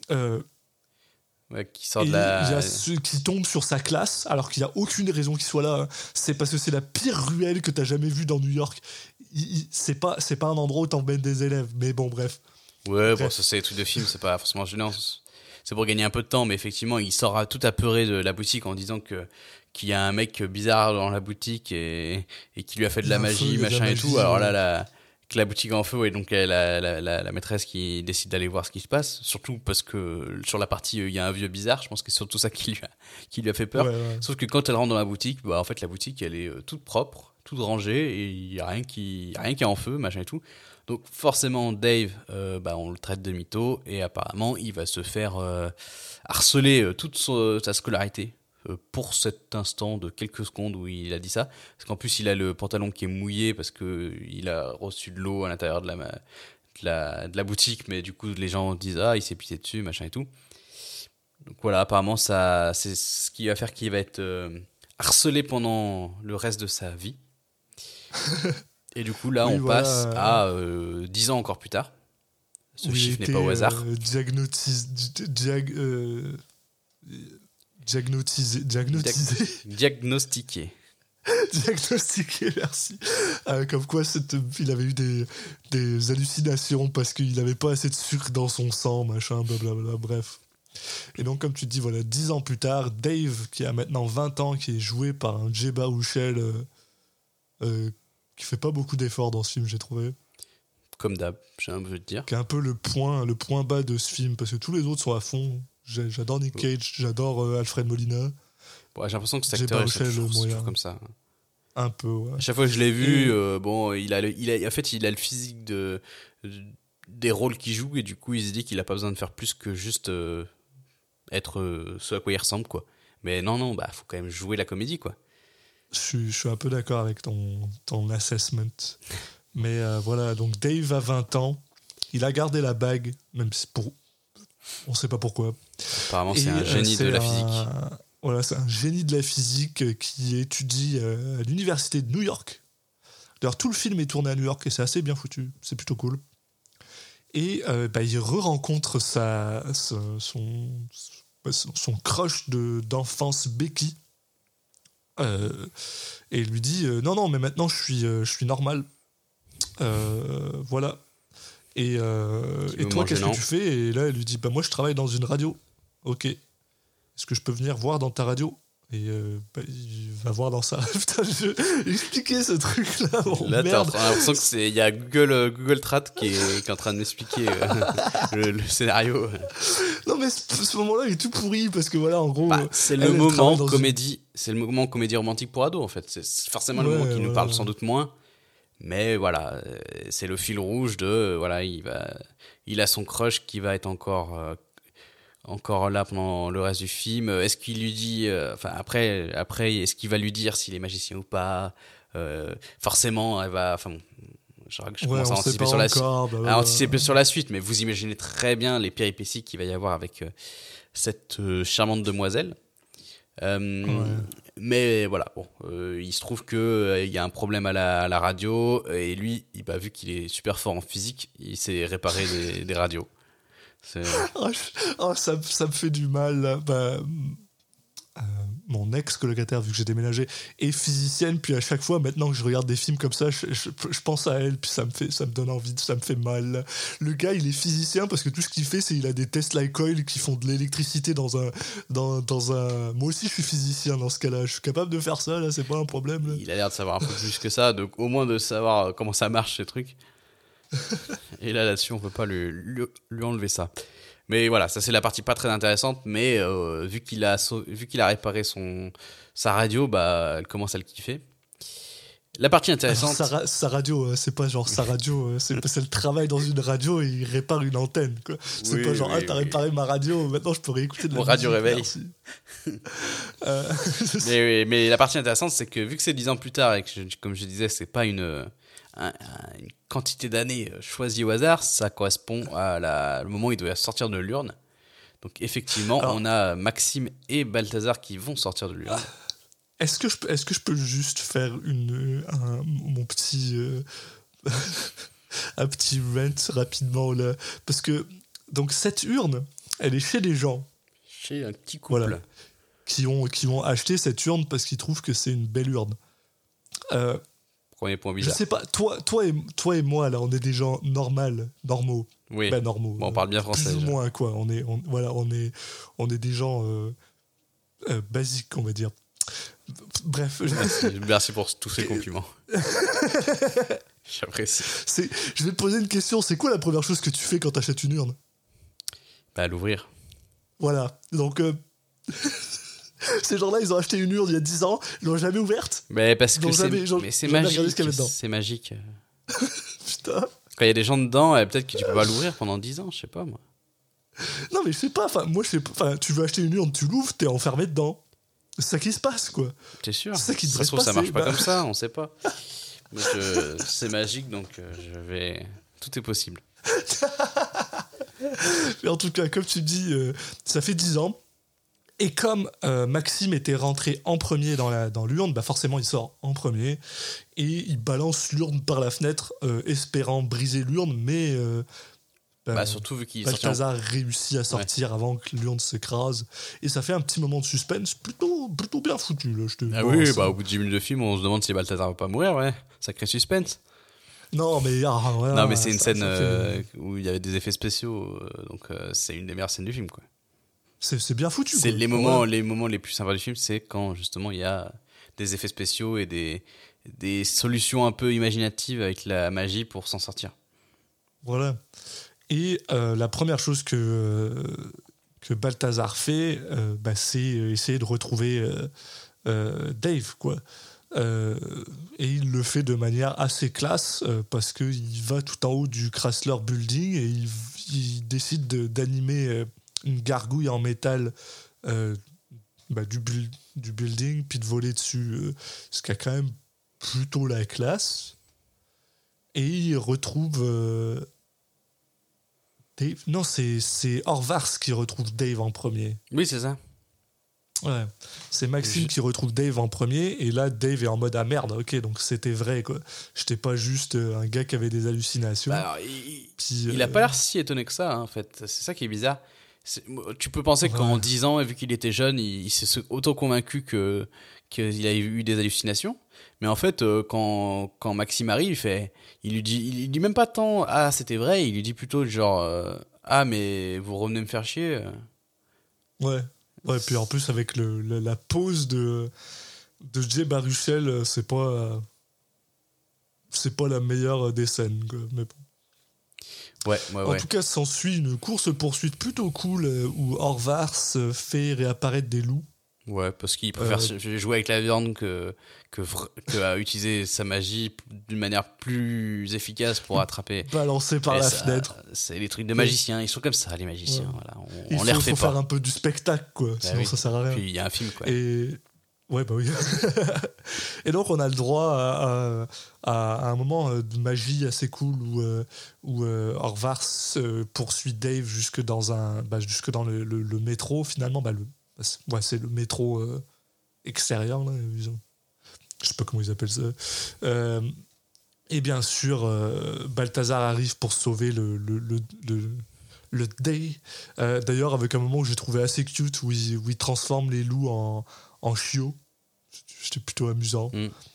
Qui sort de la... Il y a ceux qui tombent sur sa classe, alors qu'il n'y a aucune raison qu'il soit là. C'est parce que c'est la pire ruelle que tu as jamais vue dans New York. C'est pas un endroit où t'emmènes des élèves. Mais bon, bref. Ouais, bon, ça c'est des trucs de film, c'est pas forcément gênant. C'est pour gagner un peu de temps, mais effectivement, il sort tout apeuré de la boutique en disant qu'il y a un mec bizarre dans la boutique et qui lui a fait de la magie, machin et tout. Alors là, que la boutique est en feu, et donc la maîtresse qui décide d'aller voir ce qui se passe, surtout parce que sur la partie il y a un vieux bizarre, je pense que c'est surtout ça qui lui a fait peur. Ouais. Sauf que quand elle rentre dans la boutique, bah en fait la boutique elle est toute propre, toute rangée, et il y a rien qui est en feu, machin et tout. Donc forcément Dave, on le traite de mytho, et apparemment il va se faire harceler toute sa scolarité pour cet instant de quelques secondes où il a dit ça, parce qu'en plus il a le pantalon qui est mouillé parce que il a reçu de l'eau à l'intérieur de la boutique, mais du coup les gens disent il s'est pissé dessus, machin et tout. Donc voilà, apparemment ça c'est ce qui va faire qu'il va être harcelé pendant le reste de sa vie. Et du coup là on passe à 10 ans encore plus tard. Ce chiffre n'est pas au hasard. Diagnostiqué, merci. Comme quoi il avait eu des hallucinations parce qu'il n'avait pas assez de sucre dans son sang, machin, blablabla, bref. Et donc, comme tu dis, voilà, 10 ans plus tard, Dave, qui a maintenant 20 ans, qui est joué par un Jay Baruchel qui fait pas beaucoup d'efforts dans ce film, j'ai trouvé. Comme d'hab, j'ai un peu de dire. Qui est un peu le point bas de ce film, parce que tous les autres sont à fond. J'adore Nick Cage, j'adore Alfred Molina. Ouais, j'ai l'impression que cet acteur est toujours comme ça. Un peu, ouais. À chaque fois que je l'ai vu, il a le physique des rôles qu'il joue, et du coup, il se dit qu'il a pas besoin de faire plus que juste être ce à quoi il ressemble, quoi. Mais non, faut quand même jouer la comédie, quoi. Je suis un peu d'accord avec ton assessment. Mais voilà, donc Dave a 20 ans, il a gardé la bague, même si on sait pas pourquoi. Apparemment, c'est un génie de la physique. Voilà, c'est un génie de la physique qui étudie à l'université de New York. D'ailleurs, tout le film est tourné à New York et c'est assez bien foutu. C'est plutôt cool. Et il re-rencontre son crush d'enfance, Becky. Et il lui dit non, mais maintenant je suis normal. Voilà. Et toi, qu'est-ce que tu fais? Et là, elle lui dit moi, je travaille dans une radio. Ok. Est-ce que je peux venir voir dans ta radio? Et il va voir dans ça. Putain, je vais expliquer ce truc-là. Là, t'as l'impression qu'il y a Google Trad qui est en train de m'expliquer le scénario. Non, mais ce moment-là, il est tout pourri parce que voilà, en gros. C'est le moment comédie. C'est le moment comédie romantique pour ados, en fait. C'est forcément le moment qui nous parle sans doute moins. Mais voilà, c'est le fil rouge de. Voilà, il a son crush qui va être encore là pendant le reste du film. Est-ce qu'il lui dit après est-ce qu'il va lui dire s'il est magicien ou pas? Forcément elle va je commence à anticiper sur la suite, sur la suite, mais vous imaginez très bien les péripéties qu'il va y avoir avec cette charmante demoiselle. Mais voilà, bon, il se trouve que il y a un problème à la radio et lui, vu qu'il est super fort en physique, il s'est réparé des radios. Ça me fait du mal. Là. Mon ex-colocataire, vu que j'ai déménagé, est physicienne, puis à chaque fois, maintenant que je regarde des films comme ça, je pense à elle, puis ça me donne envie, ça me fait mal. Le gars, il est physicien parce que tout ce qu'il fait, c'est qu'il a des Tesla Coil qui font de l'électricité dans un... Moi aussi, je suis physicien dans ce cas-là. Je suis capable de faire ça, là, c'est pas un problème. Là. Il a l'air de savoir un peu plus que ça, donc au moins de savoir comment ça marche, ces trucs. Et là-dessus, on peut pas lui enlever ça. Mais voilà, ça c'est la partie pas très intéressante, mais vu qu'il a réparé sa radio, elle commence à le kiffer. La partie intéressante... Alors, sa radio, c'est pas genre sa radio, c'est le travail dans une radio et il répare une antenne, quoi. C'est pas genre, t'as réparé ma radio, maintenant je peux réécouter de la musique. Radio réveil. Mais la partie intéressante, c'est que vu que c'est 10 ans plus tard et que, comme je disais, c'est pas une quantité d'années choisie au hasard, ça correspond à le moment où il doit sortir de l'urne. Donc effectivement, on a Maxime et Balthazar qui vont sortir de l'urne. Est-ce que je peux juste faire mon petit un petit rant rapidement là, parce que donc cette urne, elle est chez des gens, chez un petit couple, voilà, qui ont acheté cette urne parce qu'ils trouvent que c'est une belle urne. Premier point bizarre. Je sais pas, toi et moi là, on est des gens normaux. Oui. Normaux. Bon, on parle bien français. Plus ou moins quoi. On est des gens basiques, on va dire. Bref. Merci pour tous ces compliments. J'apprécie. Je vais te poser une question. C'est quoi la première chose que tu fais quand t'achètes une urne ? L'ouvrir. Voilà. Donc. Ces gens-là, ils ont acheté une urne il y a 10 ans, ils l'ont jamais ouverte. Mais parce que c'est magique. C'est magique. Putain. Quand il y a des gens dedans, peut-être que tu peux pas l'ouvrir pendant 10 ans, je sais pas moi. Non mais je sais pas, tu veux acheter une urne, tu l'ouvres, t'es enfermé dedans. C'est ça qui se passe, quoi. C'est sûr. C'est ça qui devrait se passer. Ça marche pas comme ça, on sait pas. C'est magique, donc tout est possible. Mais en tout cas, comme tu dis, ça fait 10 ans. Et comme Maxime était rentré en premier dans l'urne, forcément il sort en premier et il balance l'urne par la fenêtre, espérant briser l'urne, mais surtout vu qu'il Balthazar réussit à sortir avant que l'urne s'écrase. Et ça fait un petit moment de suspense plutôt bien foutu. Là, au bout de 10 minutes de film, on se demande si Balthazar va pas mourir, ouais. Sacré suspense. Non, mais non, mais c'est une scène où il y avait des effets spéciaux, donc c'est une des meilleures scènes du film, quoi. C'est bien foutu. C'est les moments les plus sympas du film, c'est quand justement il y a des effets spéciaux et des solutions un peu imaginatives avec la magie pour s'en sortir. Voilà. Et la première chose que Balthazar fait, c'est essayer de retrouver Dave, quoi. Et il le fait de manière assez classe parce qu'il va tout en haut du Chrysler Building et il décide d'animer une gargouille en métal du building, puis de voler dessus, ce qui a quand même plutôt la classe. Et il retrouve Dave. Non, c'est Horvath qui retrouve Dave en premier. Oui, c'est ça. Ouais, c'est Maxime qui retrouve Dave en premier, et là Dave est en mode merde, ok, donc c'était vrai, quoi. J'étais pas juste un gars qui avait des hallucinations. Alors, il a pas l'air si étonné que ça, hein, en fait. C'est ça qui est bizarre. Tu peux penser qu'en 10 ans, vu qu'il était jeune, il s'est auto-convaincu qu'il avait eu des hallucinations. Mais en fait, quand Maxime arrive, il dit même pas tant « Ah, c'était vrai », il lui dit plutôt genre « Ah, mais vous revenez me faire chier ». Ouais, puis en plus, avec la pose de Jay Baruchel, c'est pas la meilleure des scènes, quoi. Mais bon. En tout cas, s'ensuit une course-poursuite plutôt cool où Horvath fait réapparaître des loups. Ouais, parce qu'il préfère jouer avec la viande que utiliser sa magie d'une manière plus efficace pour attraper. Balancé par la fenêtre. C'est les trucs de magiciens, ils sont comme ça, les magiciens. Ouais. Voilà. On les refait pas. Il faut faire un peu du spectacle, quoi. Sinon, ça sert à rien. Puis il y a un film, quoi. Ouais, bah oui. Et donc, on a le droit à un moment de magie assez cool où Horvath poursuit Dave jusque dans le métro, finalement. C'est le métro extérieure, là, je sais pas comment ils appellent ça. Et bien sûr, Balthazar arrive pour sauver le Day. D'ailleurs, avec un moment que j'ai trouvé assez cute où il transforme les loups en chiots. C'était plutôt amusant.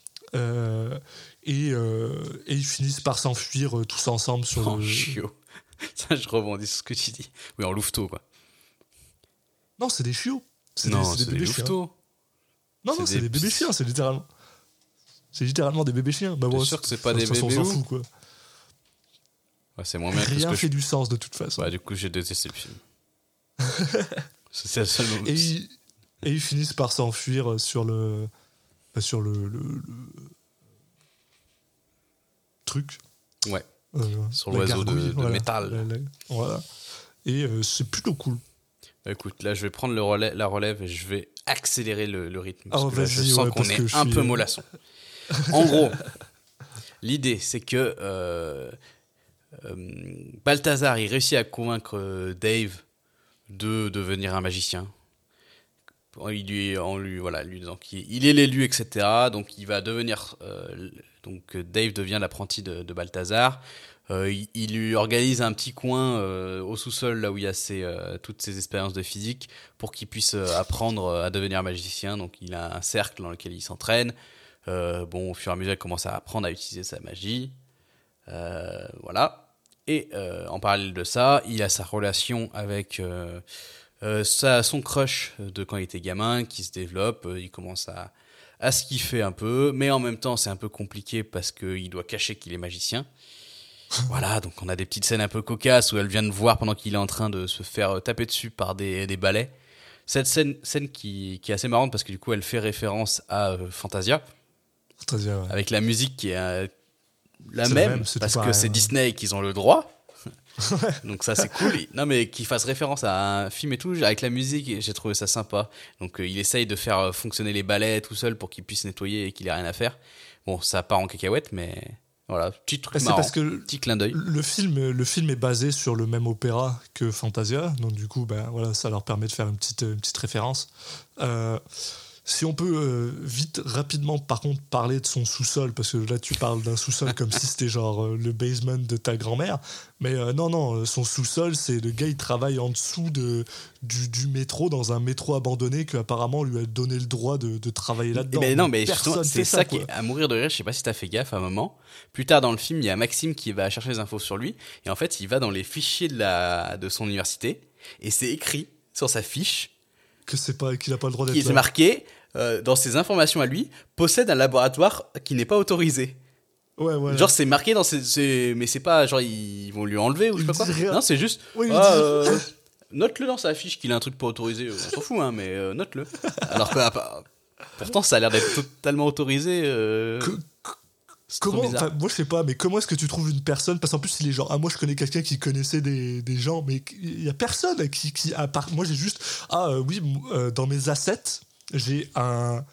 Et ils finissent par s'enfuir tous ensemble sur en chiot. Ça, je rebondis sur ce que tu dis. Oui, en louveteau, quoi. Non, c'est des chiots. C'est des bébés louveteaux. Non, c'est des bébés chiens, c'est littéralement. C'est littéralement des bébés chiens. Bah, T'es sûr que c'est pas des bébés loups ? On s'en fout, quoi. Ouais, c'est moins bien Rien que fait du sens, de toute façon. Bah, du coup, j'ai détesté le film. C'est la seule moment. Et ils finissent par s'enfuir sur le truc. Ouais. Sur l'oiseau de métal. Voilà. Et c'est plutôt cool. Écoute, là, je vais prendre la relève et je vais accélérer le rythme. Parce que là, je vas-y, sens qu'on est un peu mollasson. En gros, l'idée, c'est que Balthazar, il réussit à convaincre Dave de devenir un magicien. Lui disant qu'il est l'élu, etc. Donc, il va devenir... donc, Dave devient l'apprenti de Balthazar. Il lui organise un petit coin au sous-sol là où il y a toutes ses expériences de physique pour qu'il puisse apprendre à devenir magicien. Donc il a un cercle dans lequel il s'entraîne. Au fur et à mesure il commence à apprendre à utiliser sa magie. Voilà. Et en parallèle de ça, il a sa relation avec son crush de quand il était gamin qui se développe. Il commence à se kiffer un peu, mais en même temps c'est un peu compliqué parce qu'il doit cacher qu'il est magicien. Voilà, donc on a des petites scènes un peu cocasses où elle vient de voir pendant qu'il est en train de se faire taper dessus par des balais. Cette scène qui est assez marrante parce que du coup elle fait référence à Fantasia. Ouais. Avec la musique qui est la même parce que c'est Disney et qu'ils ont le droit. Donc ça c'est cool. Non mais qu'il fasse référence à un film et tout avec la musique, j'ai trouvé ça sympa. Donc il essaye de faire fonctionner les balais tout seul pour qu'il puisse nettoyer et qu'il ait rien à faire. Bon, ça part en cacahuète mais... Voilà, petit truc marrant, parce que petit clin d'œil. Le film est basé sur le même opéra que Fantasia, donc du coup, ça leur permet de faire une petite référence. Si on peut rapidement, par contre, parler de son sous-sol, parce que là, tu parles d'un sous-sol comme si c'était genre le basement de ta grand-mère, mais non, son sous-sol, c'est le gars, il travaille en dessous du métro, dans un métro abandonné, qu'apparemment lui a donné le droit de travailler là-dedans. Mais non, mais c'est ça qui est à mourir de rire. Je sais pas si t'as fait gaffe à un moment. Plus tard dans le film, il y a Maxime qui va chercher les infos sur lui, et en fait, il va dans les fichiers de son université, et c'est écrit sur sa fiche qu'il n'a pas le droit d'être là. Il est marqué, dans ses informations à lui, possède un laboratoire qui n'est pas autorisé. Ouais. Genre, c'est marqué dans mais c'est pas genre ils vont lui enlever ou je sais pas quoi. Rien. Non, c'est juste. Note-le dans sa fiche qu'il a un truc pas autorisé. On s'en fout, hein, mais note-le. Alors que pourtant, ça a l'air d'être totalement autorisé. Comment, moi je sais pas, mais comment est-ce que tu trouves une personne, parce qu'en plus il est genre, moi je connais quelqu'un qui connaissait des gens, mais il y a personne qui à part, moi j'ai juste, dans mes assets, j'ai un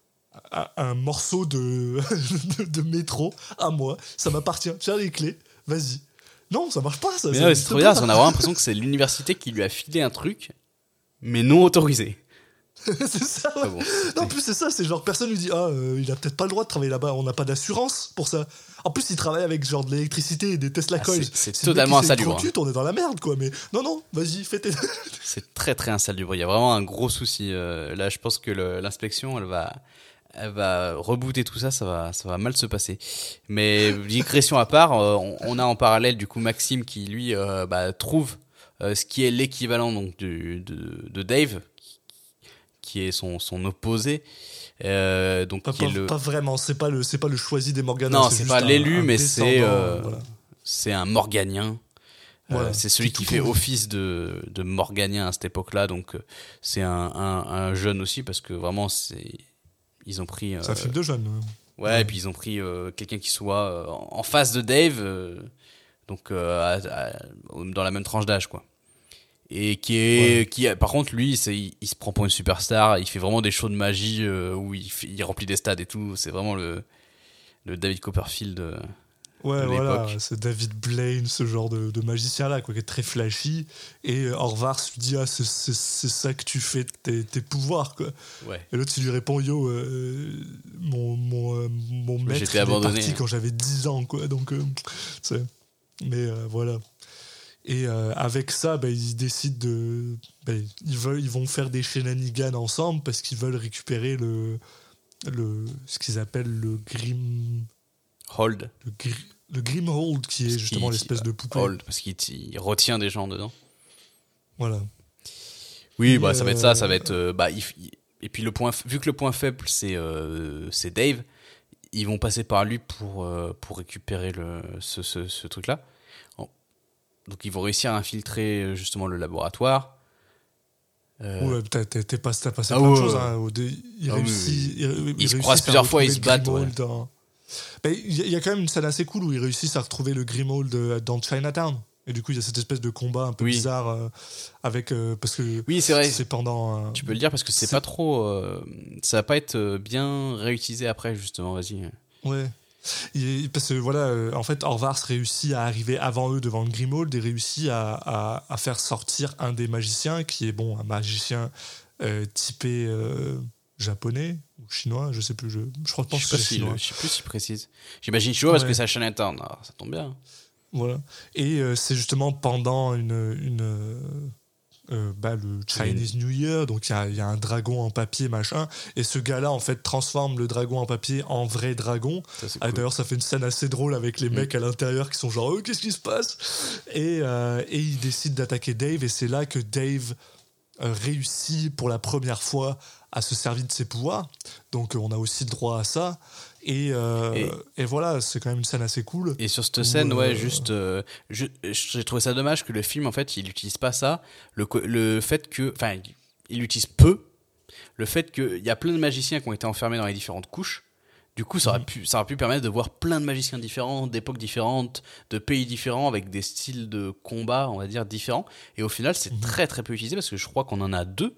morceau de métro à moi, ça m'appartient, tiens les clés, vas-y. Non, ça marche pas, ça. Mais ouais, c'est trop bizarre, on a vraiment l'impression que c'est l'université qui lui a filé un truc, mais non autorisé. C'est ça, ouais. Bon, non, en plus c'est ça, c'est genre personne lui dit il a peut-être pas le droit de travailler là-bas, on n'a pas d'assurance pour ça. En plus il travaille avec genre de l'électricité et des Tesla Coils. C'est totalement insalubre. On est dans la merde quoi, mais non, vas-y, fais tes... C'est très très insalubre, il y a vraiment un gros souci. Là je pense que l'inspection elle va rebooter tout ça, ça va mal se passer. Mais digression à part, on a en parallèle du coup Maxime qui lui trouve ce qui est l'équivalent donc de Dave, qui est son opposé. Donc pas vraiment, c'est pas le choisi des Morganins. Non, c'est pas l'élu, mais c'est un Morganien. Voilà, c'est celui qui fait office de Morganien à cette époque-là. Donc c'est un jeune aussi parce que vraiment ils ont pris. C'est un film de jeune. Ouais, et puis ils ont pris quelqu'un qui soit en face de Dave, donc dans la même tranche d'âge quoi. Et qui par contre lui il se prend pour une superstar, il fait vraiment des shows de magie où il remplit des stades et tout, c'est vraiment le David Copperfield Ouais, de voilà, l'époque. c'est David Blaine, ce genre de magicien-là, quoi, qui est très flashy. Et Orvar lui dit, ah, c'est ça que tu fais de tes pouvoirs, quoi. Ouais. Et l'autre, il lui répond, yo, mon maître, J'étais il est abandonné. parti quand j'avais 10 ans, quoi. Donc, mais voilà. Et avec ça, ils décident de... ils vont faire des shenanigans ensemble parce qu'ils veulent récupérer ce qu'ils appellent le Grim... Hold. Le Grimhold, qui est justement l'espèce de poupée. Hold, parce qu'il retient des gens dedans. Voilà. Oui, bah, ça va être ça, ça va être... et puis, vu que le point faible, c'est Dave, ils vont passer par lui pour récupérer ce truc-là. Donc, ils vont réussir à infiltrer justement le laboratoire. Ouais, t'es passé plein de ouais, choses. ouais. Hein. Il réussit... Ils se croisent plusieurs fois, ils se battent. Il y a quand même une scène assez cool où ils réussissent à retrouver le Grimhold dans Chinatown. Et du coup, il y a cette espèce de combat un peu bizarre avec... parce que oui, c'est vrai. C'est pendant... Tu peux le dire parce que c'est pas trop... ça va pas être bien réutilisé après, justement. Vas-y. Ouais. Parce que voilà, en fait, Orvars réussit à arriver avant eux devant le Grimhold et réussit à faire sortir un des magiciens qui est, un magicien typé japonais ou chinois, je sais plus. Je crois que c'est chinois. Je sais plus si précise. J'imagine chinois parce que c'est à Chinatown. Alors, ça tombe bien. Voilà. Et c'est justement pendant le Chinese New Year, donc il y a un dragon en papier, machin, et ce gars-là, en fait, transforme le dragon en papier en vrai dragon. Ça, c'est cool. D'ailleurs, ça fait une scène assez drôle avec les mecs à l'intérieur qui sont genre, qu'est-ce qui se passe ? Et il décide d'attaquer Dave, et c'est là que Dave réussit pour la première fois à se servir de ses pouvoirs. Donc, on a aussi le droit à ça. Et voilà, c'est quand même une scène assez cool. Et sur cette scène, j'ai trouvé ça dommage que le film, en fait, il n'utilise pas ça. Le fait que... Enfin, il l'utilise peu. Le fait qu'il y a plein de magiciens qui ont été enfermés dans les différentes couches. Du coup, ça aurait pu permettre de voir plein de magiciens différents, d'époques différentes, de pays différents, avec des styles de combat, on va dire, différents. Et au final, c'est très très peu utilisé parce que je crois qu'on en a 2.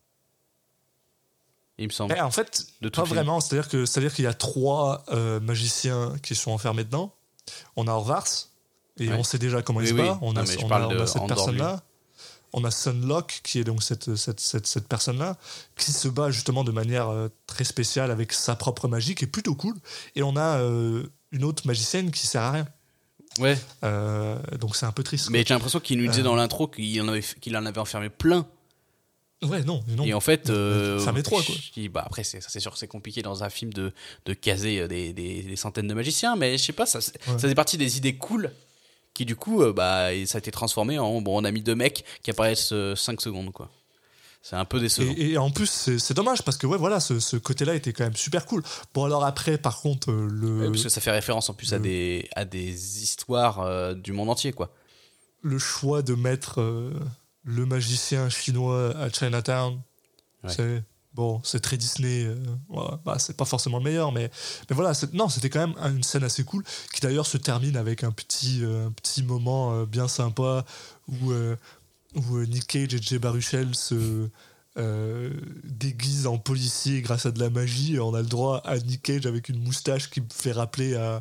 Il me semble. En fait, pas vraiment. C'est-à-dire qu'il y a 3 magiciens qui sont enfermés dedans. On a Orvars, et on sait déjà comment il se bat. On a cette personne-là. On a Sunlock, qui est donc cette personne-là, qui se bat justement de manière très spéciale avec sa propre magie, qui est plutôt cool. Et on a une autre magicienne qui sert à rien. Ouais. Donc c'est un peu triste. Mais j'ai l'impression qu'il nous disait dans l'intro qu'il en avait enfermé plein. Ouais, non. Et en fait, ça met 3, quoi. Après, c'est sûr que c'est compliqué dans un film de caser des centaines de magiciens, mais je sais pas, ça fait partie des idées cool qui, du coup, ça a été transformé en. Bon, on a mis 2 mecs qui apparaissent 5 secondes, quoi. C'est un peu décevant. Et en plus, c'est dommage parce que, ce côté-là était quand même super cool. Bon, alors après, par contre, parce que ça fait référence en plus à des histoires du monde entier, quoi. Le choix de mettre. Le magicien chinois à Chinatown, c'est très Disney. C'est pas forcément le meilleur, mais voilà, c'était quand même une scène assez cool qui d'ailleurs se termine avec un petit moment bien sympa où Nick Cage et Jay Baruchel se déguisent en policier grâce à de la magie. Et on a le droit à Nick Cage avec une moustache qui me fait rappeler à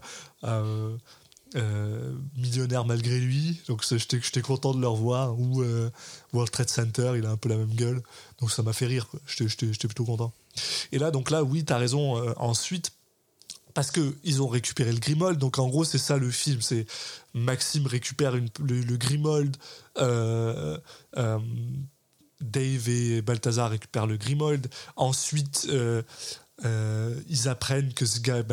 Millionnaire malgré lui, donc j'étais content de le revoir. Ou World Trade Center, il a un peu la même gueule, donc ça m'a fait rire, quoi. J'étais plutôt content. Et là, donc là, oui, t'as raison. Ensuite, parce que ils ont récupéré le Grimhold, donc en gros c'est ça le film, c'est Maxime récupère le Grimhold, Dave et Balthazar récupèrent le Grimhold. Ensuite, ils apprennent que ce gars,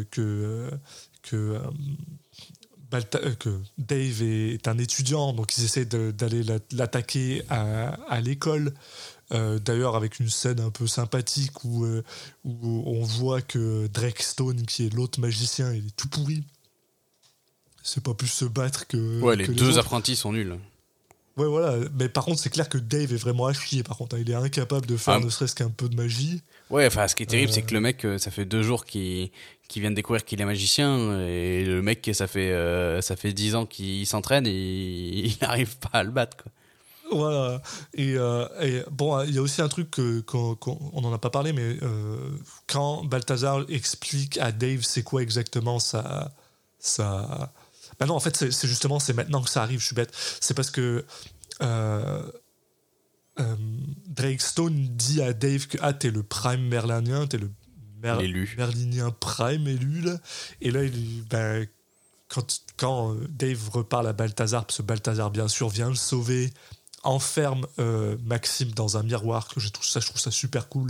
que Dave est un étudiant, donc ils essaient d'aller l'attaquer à l'école. D'ailleurs, avec une scène un peu sympathique où on voit que Drake Stone, qui est l'autre magicien, il est tout pourri. C'est pas plus se battre que. Ouais, les que 2 autres. apprentis sont nuls. Ouais, voilà. Mais par contre, c'est clair que Dave est vraiment à chier. Par contre, il est incapable de faire ne serait-ce qu'un peu de magie. Ouais, enfin, ce qui est terrible, c'est que le mec, ça fait 2 jours qu'il vient de découvrir qu'il est magicien, et le mec, ça fait 10 ans qu'il s'entraîne et il n'arrive pas à le battre, quoi. Voilà. Et bon, il y a aussi un truc qu'on n'en a pas parlé, mais quand Balthazar explique à Dave c'est quoi exactement sa ça... Bah non, en fait, c'est justement, c'est maintenant que ça arrive, je suis bête. C'est parce que Drake Stone dit à Dave que t'es le prime merlinien, t'es le merlinien prime élu, là. Et là, quand Dave reparle à Balthazar, parce que Balthazar, bien sûr, vient le sauver, enferme Maxime dans un miroir, que je trouve ça super cool.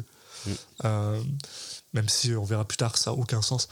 Même si on verra plus tard, ça n'a aucun sens.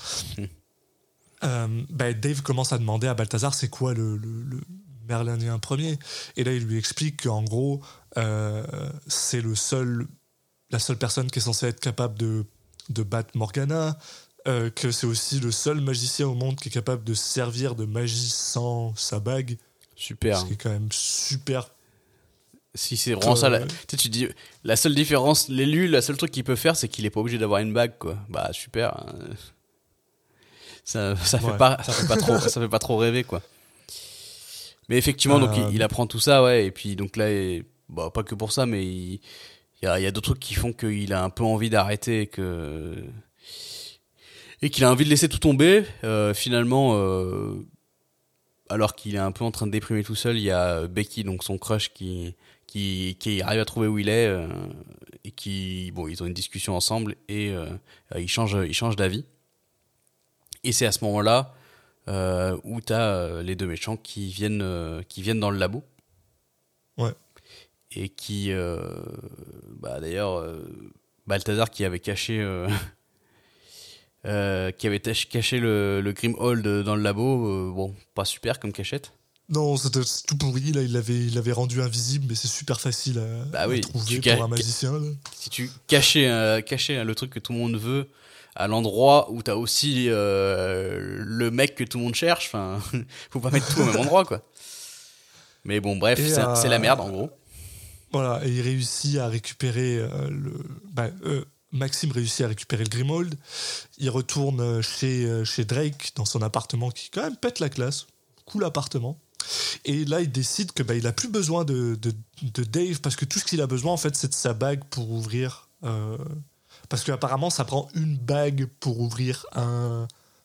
Dave commence à demander à Balthazar c'est quoi le merlinien premier, et là il lui explique qu'en gros c'est la seule personne qui est censée être capable de battre Morgana, que c'est aussi le seul magicien au monde qui est capable de servir de magie sans sa bague. Super. Ce qui est quand même super. Si c'est vraiment ça, tu dis la seule différence, l'élu, la seule truc qu'il peut faire, c'est qu'il est pas obligé d'avoir une bague, quoi. Bah super. Hein. Ça fait pas trop rêver, quoi. Mais effectivement, donc il apprend tout ça, ouais, et puis donc là, pas que pour ça, mais il y a d'autres trucs qui font qu'il a un peu envie d'arrêter et qu'il a envie de laisser tout tomber. Finalement, alors qu'il est un peu en train de déprimer tout seul, il y a Becky, donc son crush, qui arrive à trouver où il est, et ils ont une discussion ensemble, et ils changent d'avis. Et c'est à ce moment-là où t'as les deux méchants qui viennent dans le labo. Ouais. Et qui, d'ailleurs, Balthazar qui avait caché le Grimhold dans le labo, pas super comme cachette. Non, c'était tout pourri. Là, il l'avait rendu invisible, mais c'est super facile à trouver pour un magicien. Là. Si tu cachais le truc que tout le monde veut à l'endroit où t'as aussi le mec que tout le monde cherche, enfin, faut pas mettre tout au même endroit, quoi. Mais bon, bref, c'est la merde, en gros. Voilà, et il réussit à récupérer Maxime réussit à récupérer le Grimhold. Il retourne chez Drake dans son appartement qui quand même pète la classe. Cool appartement. Et là, il décide que il a plus besoin de Dave, parce que tout ce qu'il a besoin, en fait, c'est de sa bague pour ouvrir. Parce qu'apparemment, ça prend une bague pour ouvrir un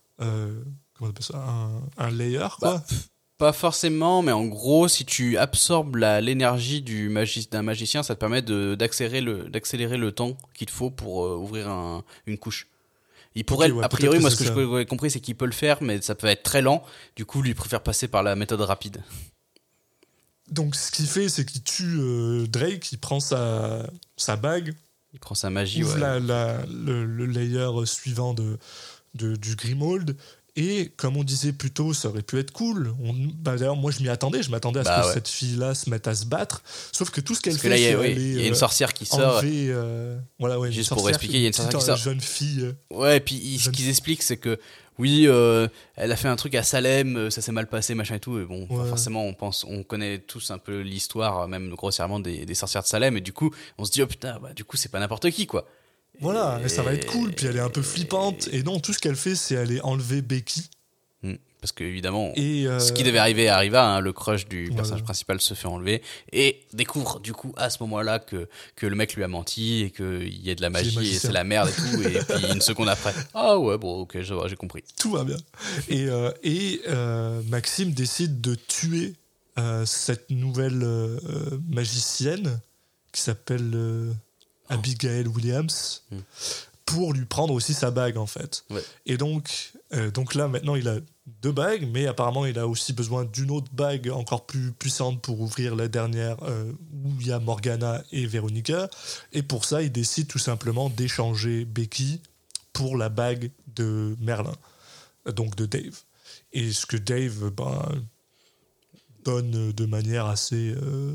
layer, quoi. Pas forcément, mais en gros, si tu absorbes l'énergie d'un magicien, ça te permet d'accélérer le temps qu'il te faut pour ouvrir une couche. Il pourrait, a priori, moi, ce que j'ai compris, c'est qu'il peut le faire, mais ça peut être très lent. Du coup, lui, il préfère passer par la méthode rapide. Donc, ce qu'il fait, c'est qu'il tue Drake, il prend sa bague. Il prend sa magie, ouvre le layer suivant du Grimhold. Et comme on disait plus tôt, ça aurait pu être cool. D'ailleurs, moi, je m'attendais à ce que cette fille-là se mette à se battre. Sauf que tout ce qu'elle fait, c'est il y a une sorcière qui sort. Juste pour expliquer, il y a une sorcière qui sort. Jeune fille. Ouais, et puis ce qu'ils expliquent, c'est que elle a fait un truc à Salem, ça s'est mal passé, machin et tout. Et bon, forcément, on connaît tous un peu l'histoire, même grossièrement, des sorcières de Salem. Et du coup, on se dit, oh putain, du coup, c'est pas n'importe qui, quoi. Voilà, et ça va être cool, puis elle est un peu flippante. Et non, tout ce qu'elle fait, c'est aller enlever Becky. Parce que, évidemment, ce qui devait arriver arriva, hein, le crush du personnage principal se fait enlever, et découvre, du coup, à ce moment-là, que le mec lui a menti, et qu'il y a de la magie, et c'est la merde et tout, et puis une seconde après, ah ouais, bon, ok, j'ai compris. Tout va bien. Et Maxime décide de tuer cette nouvelle magicienne, qui s'appelle... Abigail Williams, pour lui prendre aussi sa bague, en fait. Ouais. Et donc là, maintenant, il a 2 bagues, mais apparemment, il a aussi besoin d'une autre bague encore plus puissante pour ouvrir la dernière, où il y a Morgana et Veronica. Et pour ça, il décide tout simplement d'échanger Becky pour la bague de Merlin, donc de Dave. Et ce que Dave donne de manière assez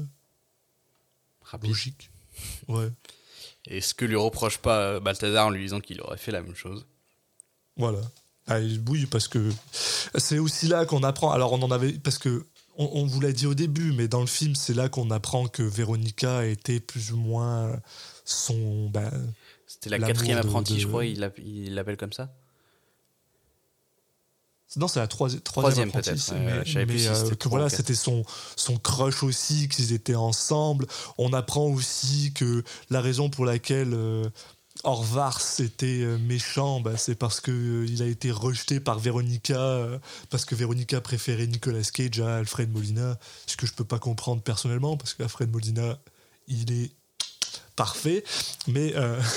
logique. Ouais. Et ce que lui reproche pas Balthazar en lui disant qu'il aurait fait la même chose. Voilà. Oui, parce que c'est aussi là qu'on apprend. Alors on en avait, parce que on vous l'a dit au début, mais dans le film, c'est là qu'on apprend que Veronica était plus ou moins son. C'était la 4e apprentie, je crois. Il l'appelle comme ça. Non, c'est la troisième peut-être. Mais que voilà, c'était son crush aussi, qu'ils étaient ensemble. On apprend aussi que la raison pour laquelle Orvar était méchant, c'est parce que il a été rejeté par Veronica, parce que Veronica préférait Nicolas Cage à Alfred Molina, ce que je peux pas comprendre personnellement, parce qu'Alfred Molina, il est parfait, mais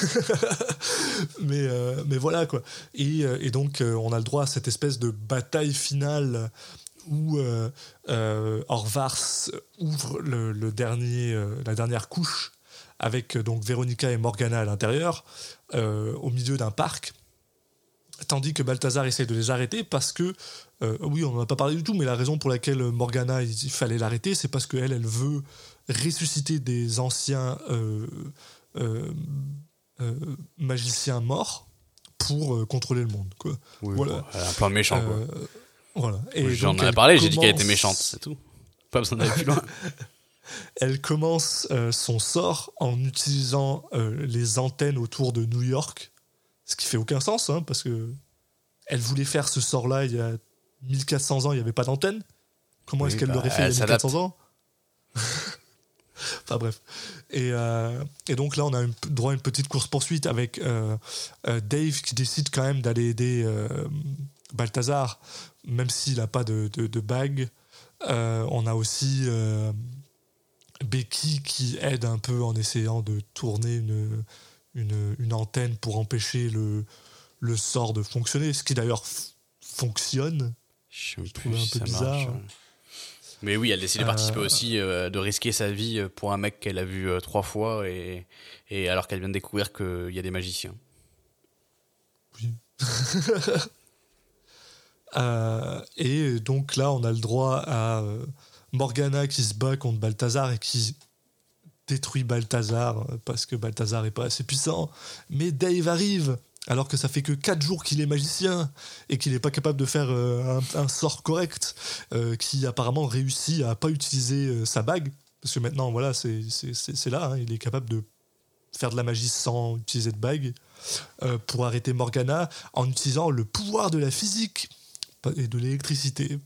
mais voilà quoi. Et donc on a le droit à cette espèce de bataille finale où Orvar ouvre la dernière couche avec donc Veronica et Morgana à l'intérieur, au milieu d'un parc, tandis que Balthazar essaie de les arrêter parce que, oui, on n'en a pas parlé du tout, mais la raison pour laquelle Morgana, il fallait l'arrêter, c'est parce qu'elle veut ressusciter des anciens magiciens morts pour contrôler le monde, quoi. Oui, voilà. Bon, elle a un plan méchant, quoi. Voilà. Et j'en ai parlé, j'ai dit qu'elle était méchante, c'est tout. Pas besoin d'aller plus loin. Elle commence son sort en utilisant les antennes autour de New York, ce qui fait aucun sens, hein, parce que elle voulait faire ce sort-là il y a 1400 ans, il n'y avait pas d'antenne. Comment est-ce qu'elle l'aurait fait il y a 1400 ans? Enfin bref. Et donc là, on a droit à une petite course-poursuite avec Dave qui décide quand même d'aller aider Balthazar, même s'il n'a pas de bague. On a aussi Becky qui aide un peu en essayant de tourner une antenne pour empêcher le sort de fonctionner, ce qui d'ailleurs fonctionne. Je trouve un peu bizarre. Mais oui, elle décide de participer aussi, de risquer sa vie pour un mec qu'elle a vu 3 fois, et alors qu'elle vient de découvrir qu'il y a des magiciens. Oui. Et donc là, on a le droit à Morgana qui se bat contre Balthazar et qui détruit Balthazar parce que Balthazar n'est pas assez puissant. Mais Dave arrive, alors que ça fait que 4 jours qu'il est magicien et qu'il n'est pas capable de faire un sort correct, qui apparemment réussit à pas utiliser sa bague, parce que maintenant, voilà, c'est là, hein, il est capable de faire de la magie sans utiliser de bague, pour arrêter Morgana en utilisant le pouvoir de la physique et de l'électricité.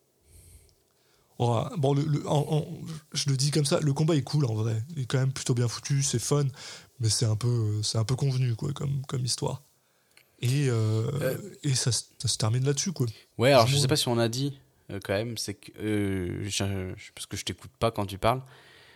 Bon, je le dis comme ça, le combat est cool en vrai, il est quand même plutôt bien foutu, c'est fun, mais c'est un peu convenu quoi, comme histoire. Et ça se termine là-dessus quoi. Ouais, alors je sais pas si on a dit quand même, c'est que parce que je t'écoute pas quand tu parles.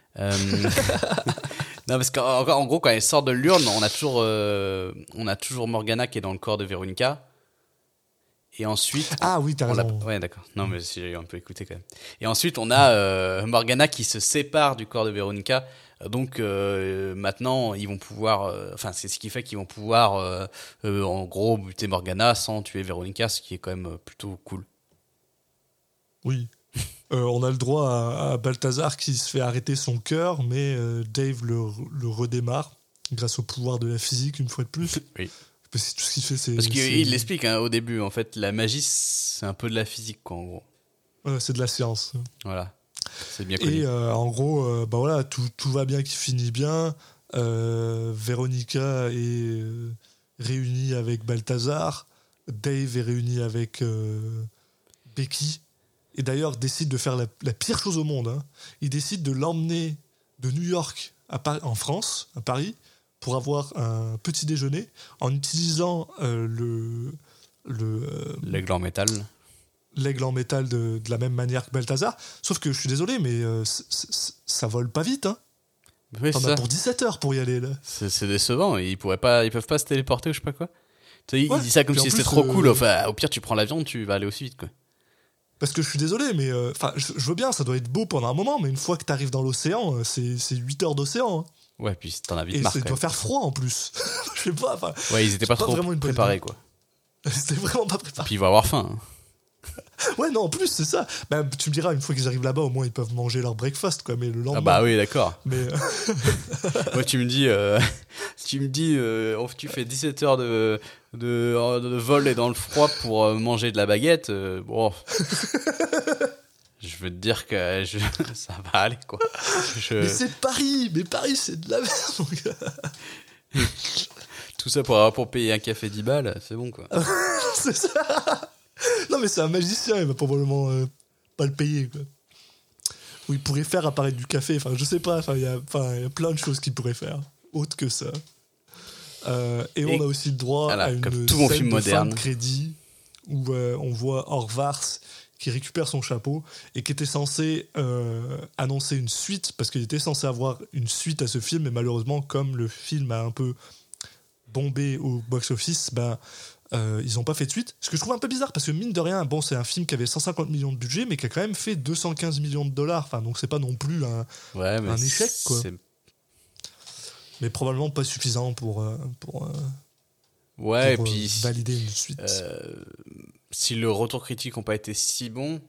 Non, parce qu'en gros, quand elle sort de l'urne, on a toujours Morgana qui est dans le corps de Veronica. Et ensuite... Ah oui, t'as raison. Ouais, d'accord. Non, mais j'ai un peu écouté quand même. Et ensuite, on a Morgana qui se sépare du corps de Veronica. Donc, maintenant, ils vont pouvoir... Enfin, c'est ce qui fait qu'ils vont pouvoir, en gros, buter Morgana sans tuer Veronica, ce qui est quand même plutôt cool. Oui. On a le droit à Balthazar qui se fait arrêter son cœur, mais Dave le redémarre grâce au pouvoir de la physique, une fois de plus. Oui. Parce que tout ce qu'il fait, Parce qu'il l'explique au début, en fait, la magie, c'est un peu de la physique, quoi, en gros. Ouais, c'est de la science. Voilà, c'est bien connu. Et en gros, voilà, tout va bien qui finit bien. Veronica est réunie avec Balthazar. Dave est réuni avec Becky. Et d'ailleurs, décide de faire la pire chose au monde. Hein. Il décide de l'emmener de New York en France, à Paris, pour avoir un petit déjeuner en utilisant l'aigle en métal. L'aigle en métal de la même manière que Balthazar. Sauf que je suis désolé, mais ça vole pas vite. Hein. Oui, T'en as pour 17 heures pour y aller. Là. C'est décevant. Ils peuvent pas se téléporter ou je sais pas quoi. Il dit ça comme si c'était trop cool. Enfin, au pire, tu prends l'avion, tu vas aller aussi vite, quoi. Parce que je suis désolé, mais je veux bien, ça doit être beau pendant un moment, mais une fois que t'arrives dans l'océan, c'est 8 heures d'océan. Hein. Ouais, puis t'en as vite et marre. Et ça doit faire froid en plus. Je sais pas. Ouais, ils étaient pas trop préparés, quoi. C'était vraiment pas préparé. Puis ils vont avoir faim. Hein. Ouais, non, en plus, c'est ça. Bah, tu me diras, une fois qu'ils arrivent là-bas, au moins ils peuvent manger leur breakfast, quoi. Mais le lendemain. Ah, bah oui, d'accord. Mais. Moi, tu me dis, tu fais 17 heures de vol et dans le froid pour manger de la baguette. Bon. Je veux te dire que ça va aller, quoi. Mais c'est Paris! Mais Paris, c'est de la merde, mon gars! Tout ça pour payer un café 10 balles, c'est bon, quoi. C'est ça! Non, mais c'est un magicien, il va probablement pas le payer, quoi. Ou il pourrait faire apparaître du café, enfin, je sais pas, il y a plein de choses qu'il pourrait faire, autre que ça. Et on a aussi le droit voilà, à une tout bon scène film de moderne. fin de crédit où on voit Horvath qui récupère son chapeau et qui était censé annoncer une suite, parce qu'il était censé avoir une suite à ce film, mais malheureusement, comme le film a un peu bombé au box-office, ils n'ont pas fait de suite. Ce que je trouve un peu bizarre, parce que mine de rien, bon, c'est un film qui avait 150 millions de budget, mais qui a quand même fait 215 millions de dollars. Enfin, donc c'est pas non plus un échec, quoi. Mais probablement pas suffisant pour et puis, valider une suite. Si le retour critique n'a pas été si bon,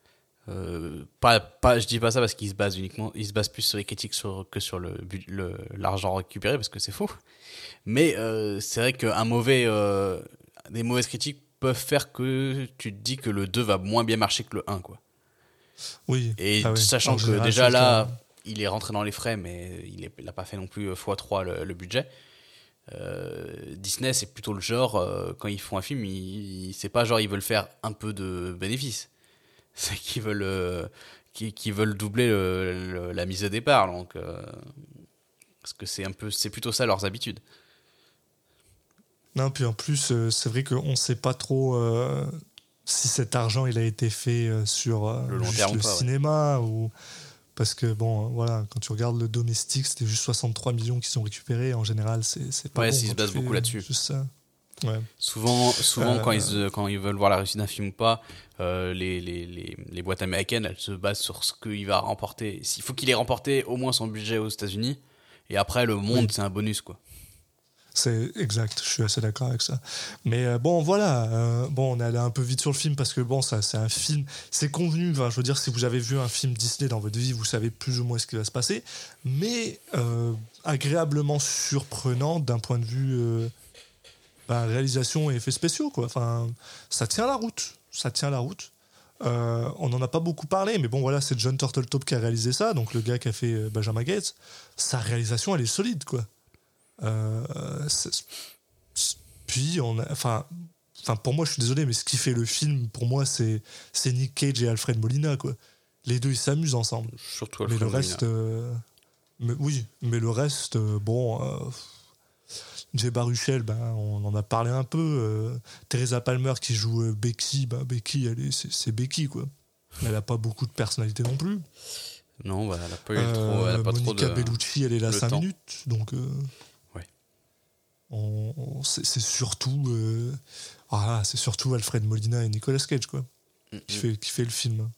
je dis pas ça parce qu'il se base plus sur les critiques que sur l'argent récupéré, parce que c'est faux. Mais c'est vrai que des mauvaises critiques peuvent faire que tu te dis que le 2 va moins bien marcher que le 1, quoi. Oui. Et sachant que général, déjà là, il est rentré dans les frais, mais il n'a pas fait non plus x3 le budget. Disney, c'est plutôt le genre, quand ils font un film, c'est pas genre ils veulent faire un peu de bénéfice, c'est qu'ils veulent doubler la mise de départ, donc parce que c'est plutôt ça leurs habitudes. Non, puis en plus, c'est vrai qu'on sait pas trop si cet argent il a été fait sur le long terme, cinéma ou. Parce que, bon, voilà, quand tu regardes le domestique, c'était juste 63 millions qui sont récupérés. En général, c'est pas bon. Ils se basent beaucoup là-dessus. Juste ça. Ouais. Souvent quand ils veulent voir la réussite d'un film ou pas, les boîtes américaines, elles se basent sur ce qu'il va remporter. Il faut qu'il ait remporté au moins son budget aux États-Unis. Et après, le monde, c'est un bonus, quoi. C'est exact, je suis assez d'accord avec ça. Mais bon, voilà, on est allé un peu vite sur le film parce que bon, ça, c'est un film, c'est convenu. Enfin, je veux dire, si vous avez vu un film Disney dans votre vie, vous savez plus ou moins ce qui va se passer, mais agréablement surprenant d'un point de vue réalisation et effets spéciaux, quoi. Enfin, ça tient la route, on n'en a pas beaucoup parlé, mais bon, voilà, c'est John Turteltaub qui a réalisé ça, donc le gars qui a fait Benjamin Gates. Sa réalisation, elle est solide, quoi. Puis pour moi, je suis désolé, mais ce qui fait le film pour moi, c'est Nick Cage et Alfred Molina, quoi. Les deux, ils s'amusent ensemble. Surtout Alfred Molina. Mais le reste, Jay Baruchel, on en a parlé un peu. Teresa Palmer qui joue Becky, Becky, c'est Becky, quoi. Elle a pas beaucoup de personnalité non plus. Non, elle a pas eu trop. Elle a pas Monica trop de Bellucci, elle est là 5 minutes, donc. Ouais. C'est surtout c'est surtout Alfred Molina et Nicolas Cage, quoi, qui fait le film.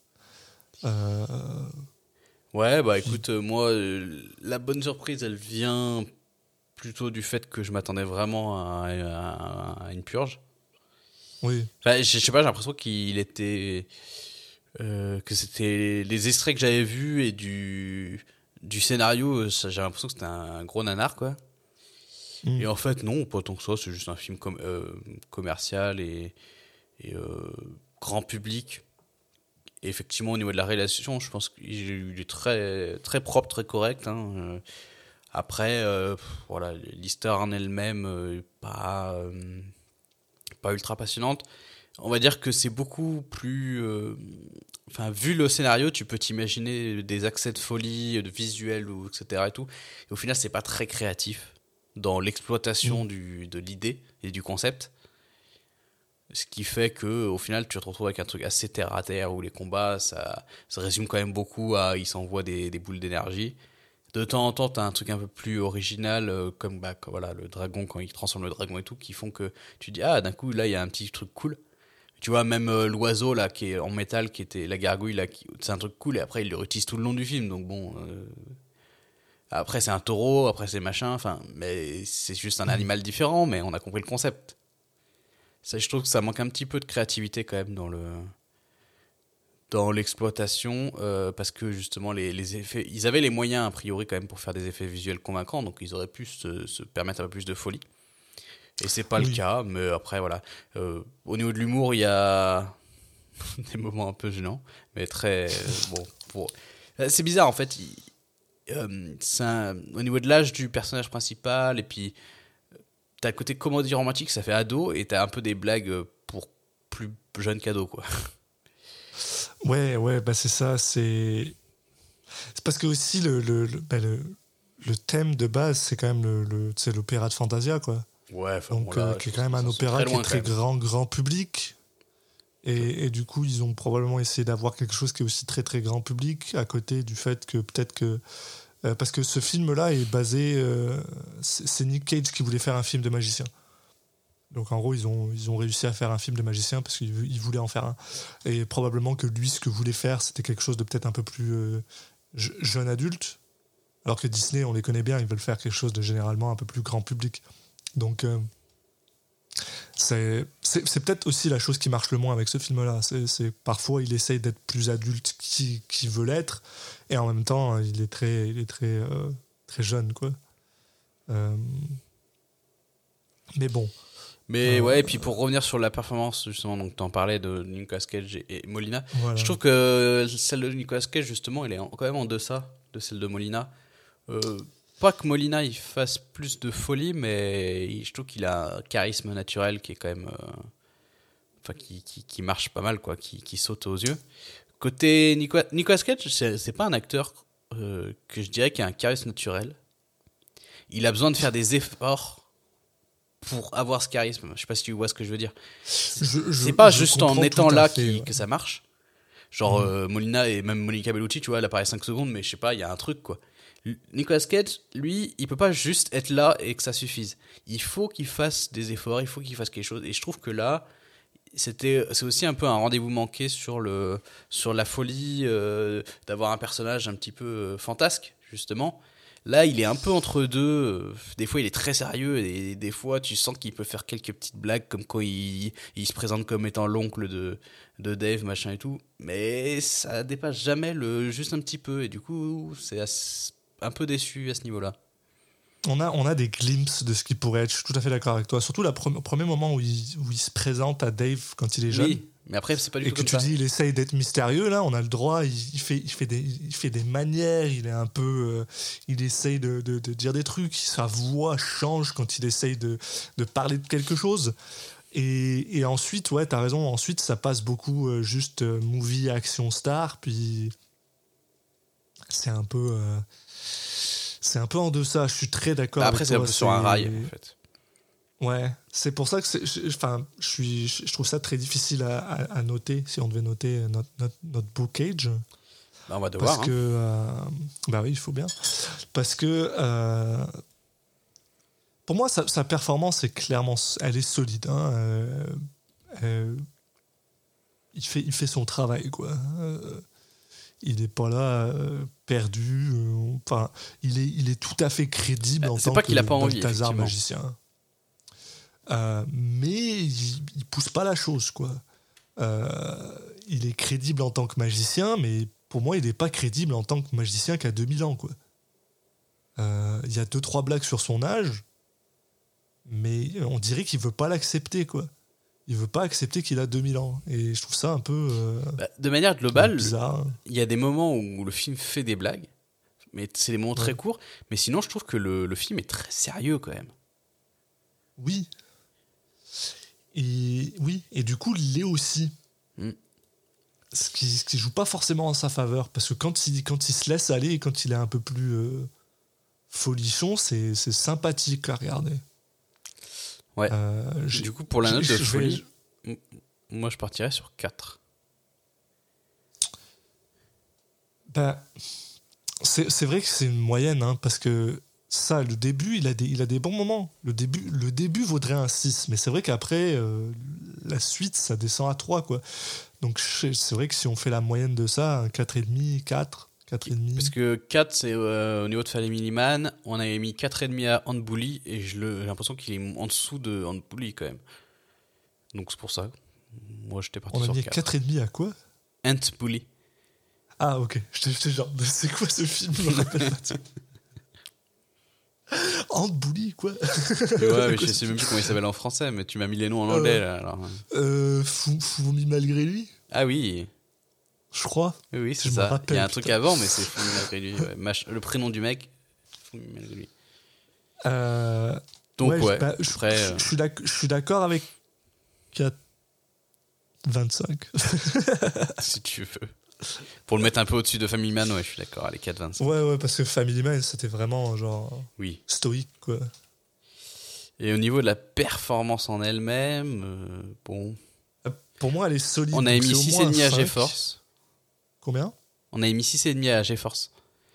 Ouais, écoute, moi, la bonne surprise, elle vient plutôt du fait que je m'attendais vraiment à une purge. Oui. Enfin, je sais pas, j'ai l'impression qu'il était que c'était les extraits que j'avais vus et du scénario, j'avais l'impression que c'était un gros nanar, quoi. Et en fait, non, pas tant que ça, c'est juste un film commercial et grand public. Et effectivement, au niveau de la réalisation, je pense qu'il est très, très propre, très correct. Hein. Après, voilà, l'histoire en elle-même, pas ultra passionnante. On va dire que c'est beaucoup plus... vu le scénario, tu peux t'imaginer des accès de folie, de visuel, etc. Et tout. Et au final, c'est pas très créatif dans l'exploitation de l'idée et du concept. Ce qui fait qu'au final, tu te retrouves avec un truc assez terre à terre où les combats, ça résume quand même beaucoup à ils s'envoient des boules d'énergie. De temps en temps, tu as un truc un peu plus original, comme voilà, le dragon, quand il transforme le dragon et tout, qui font que tu dis, ah, d'un coup, là, il y a un petit truc cool. Tu vois, même l'oiseau, là, qui est en métal, qui était la gargouille, là, c'est un truc cool, et après, il le réutilise tout le long du film, donc bon. Après, c'est un taureau, après, c'est machin, mais c'est juste un animal différent, mais on a compris le concept. Ça, je trouve que ça manque un petit peu de créativité quand même dans l'exploitation, parce que justement les effets, ils avaient les moyens a priori quand même pour faire des effets visuels convaincants, donc ils auraient pu se permettre un peu plus de folie. Et c'est pas le cas, mais après voilà. Au niveau de l'humour, il y a des moments un peu gênants, mais très c'est bizarre en fait. Au niveau de l'âge du personnage principal, et puis t'as le côté comédie romantique, ça fait ado, et t'as un peu des blagues pour plus jeunes qu'ados, quoi. Ouais, c'est ça, c'est parce que aussi le thème de base, c'est quand même c'est l'opéra de Fantasia, quoi. Ouais, donc qui est quand même un opéra qui est très grand public. Et du coup, ils ont probablement essayé d'avoir quelque chose qui est aussi très très grand public, à côté du fait que peut-être que... parce que ce film-là est basé... c'est Nick Cage qui voulait faire un film de magicien. Donc en gros, ils ont réussi à faire un film de magicien parce qu'ils voulaient en faire un. Et probablement que lui, ce que voulait faire, c'était quelque chose de peut-être un peu plus jeune adulte. Alors que Disney, on les connaît bien, ils veulent faire quelque chose de généralement un peu plus grand public. Donc c'est peut-être aussi la chose qui marche le moins avec ce film-là. C'est parfois, il essaye d'être plus adulte qu'il veut l'être. Et en même temps, il est très jeune, quoi. Mais bon. Mais ouais, et puis pour revenir sur la performance, justement, donc t'en parlais de Nicolas Cage et Molina. Voilà. Je trouve que celle de Nicolas Cage, justement, elle est quand même en deçà de celle de Molina. Pas que Molina il fasse plus de folie, mais je trouve qu'il a un charisme naturel qui est quand même. Qui marche pas mal, quoi, qui saute aux yeux. Côté Nicolas Cage, c'est pas un acteur que je dirais qui a un charisme naturel. Il a besoin de faire des efforts pour avoir ce charisme. Je sais pas si tu vois ce que je veux dire. C'est pas juste en étant là que ça marche. Genre Molina et même Monica Bellucci, tu vois, elle apparaît 5 secondes, mais je sais pas, il y a un truc, quoi. Nicolas Cage, lui, il peut pas juste être là et que ça suffise. Il faut qu'il fasse des efforts, il faut qu'il fasse quelque chose. Et je trouve que là, c'est aussi un peu un rendez-vous manqué sur la folie d'avoir un personnage un petit peu fantasque, justement. Là, il est un peu entre deux. Des fois, il est très sérieux et des fois, tu sens qu'il peut faire quelques petites blagues, comme quand il se présente comme étant l'oncle de Dave, machin et tout. Mais ça dépasse jamais juste un petit peu. Et du coup, c'est un peu déçu à ce niveau-là. On a des glimpses de ce qu'il pourrait être. Je suis tout à fait d'accord avec toi. Surtout le premier moment où il se présente à Dave quand il est jeune. Oui, mais après, c'est pas du tout comme ça. Et que tu dis, il essaye d'être mystérieux, là, on a le droit. Il fait des manières. Il est un peu... il essaye de dire des trucs. Sa voix change quand il essaye de parler de quelque chose. Et ensuite, ouais, t'as raison. Ensuite, ça passe beaucoup juste movie, action, star. Puis c'est un peu... c'est un peu en deçà, je suis très d'accord. Après, c'est un peu sur un rail, en fait. Ouais, c'est pour ça que je trouve ça très difficile à noter, si on devait noter notre beau Cage. Bah, on va devoir. Parce que, bah oui, il faut bien. Parce que, pour moi, sa performance est clairement, elle est solide. Hein, il fait son travail, quoi. Il n'est pas là perdu. Enfin, il est tout à fait crédible en tant que Balthazar magicien. Mais il pousse pas la chose, quoi. Il est crédible en tant que magicien, mais pour moi, il n'est pas crédible en tant que magicien qui a 2000 ans, quoi. Il y a 2-3 blagues sur son âge, mais on dirait qu'il veut pas l'accepter, quoi. Il veut pas accepter qu'il a 2000 ans. Et je trouve ça un peu... de manière globale, bizarre. Il y a des moments où le film fait des blagues, mais c'est des moments très courts. Mais sinon, je trouve que le film est très sérieux, quand même. Oui. Et du coup, il l'est aussi. Ce qui joue pas forcément en sa faveur. Parce que quand il se laisse aller et quand il est un peu plus folichon, c'est sympathique à regarder. Ouais. Du coup, pour la note de folie, moi je partirais sur 4. Ben, c'est vrai que c'est une moyenne, hein, parce que ça, le début, il a des bons moments. Le début vaudrait un 6, mais c'est vrai qu'après, la suite, ça descend à 3, quoi. Donc c'est vrai que si on fait la moyenne de ça, un 4,5, 4. 4,5. Parce que 4, c'est au niveau de Family Man, on avait mis 4,5 à Ant Bully, et j'ai l'impression qu'il est en dessous de Ant Bully quand même. Donc c'est pour ça. Moi j'étais parti sur 4. On a mis 4,5 à quoi? Ant Bully. Ah ok, j'étais genre, c'est quoi ce film? Je me rappelle pas. Ant Bully, quoi? Ouais, mais je sais même plus comment il s'appelle en français, mais tu m'as mis les noms en anglais là. Alors. Fourmi malgré lui? Ah oui. Je crois. Oui, c'est ça. Il y a un truc avant, mais c'est Fourmi malgré lui. Ouais. Le prénom du mec, Fourmi malgré lui. Donc ouais. Après, je suis d'accord avec 4,25. si tu veux. Pour le mettre un peu au-dessus de Family Man, ouais, je suis d'accord, allez, 4,25. Ouais, parce que Family Man, c'était vraiment genre oui. stoïque, quoi. Et au niveau de la performance en elle-même, bon... Pour moi, elle est solide. On a émis 6,5 à GeForce. Combien ? On a émis 6,5 à GeForce.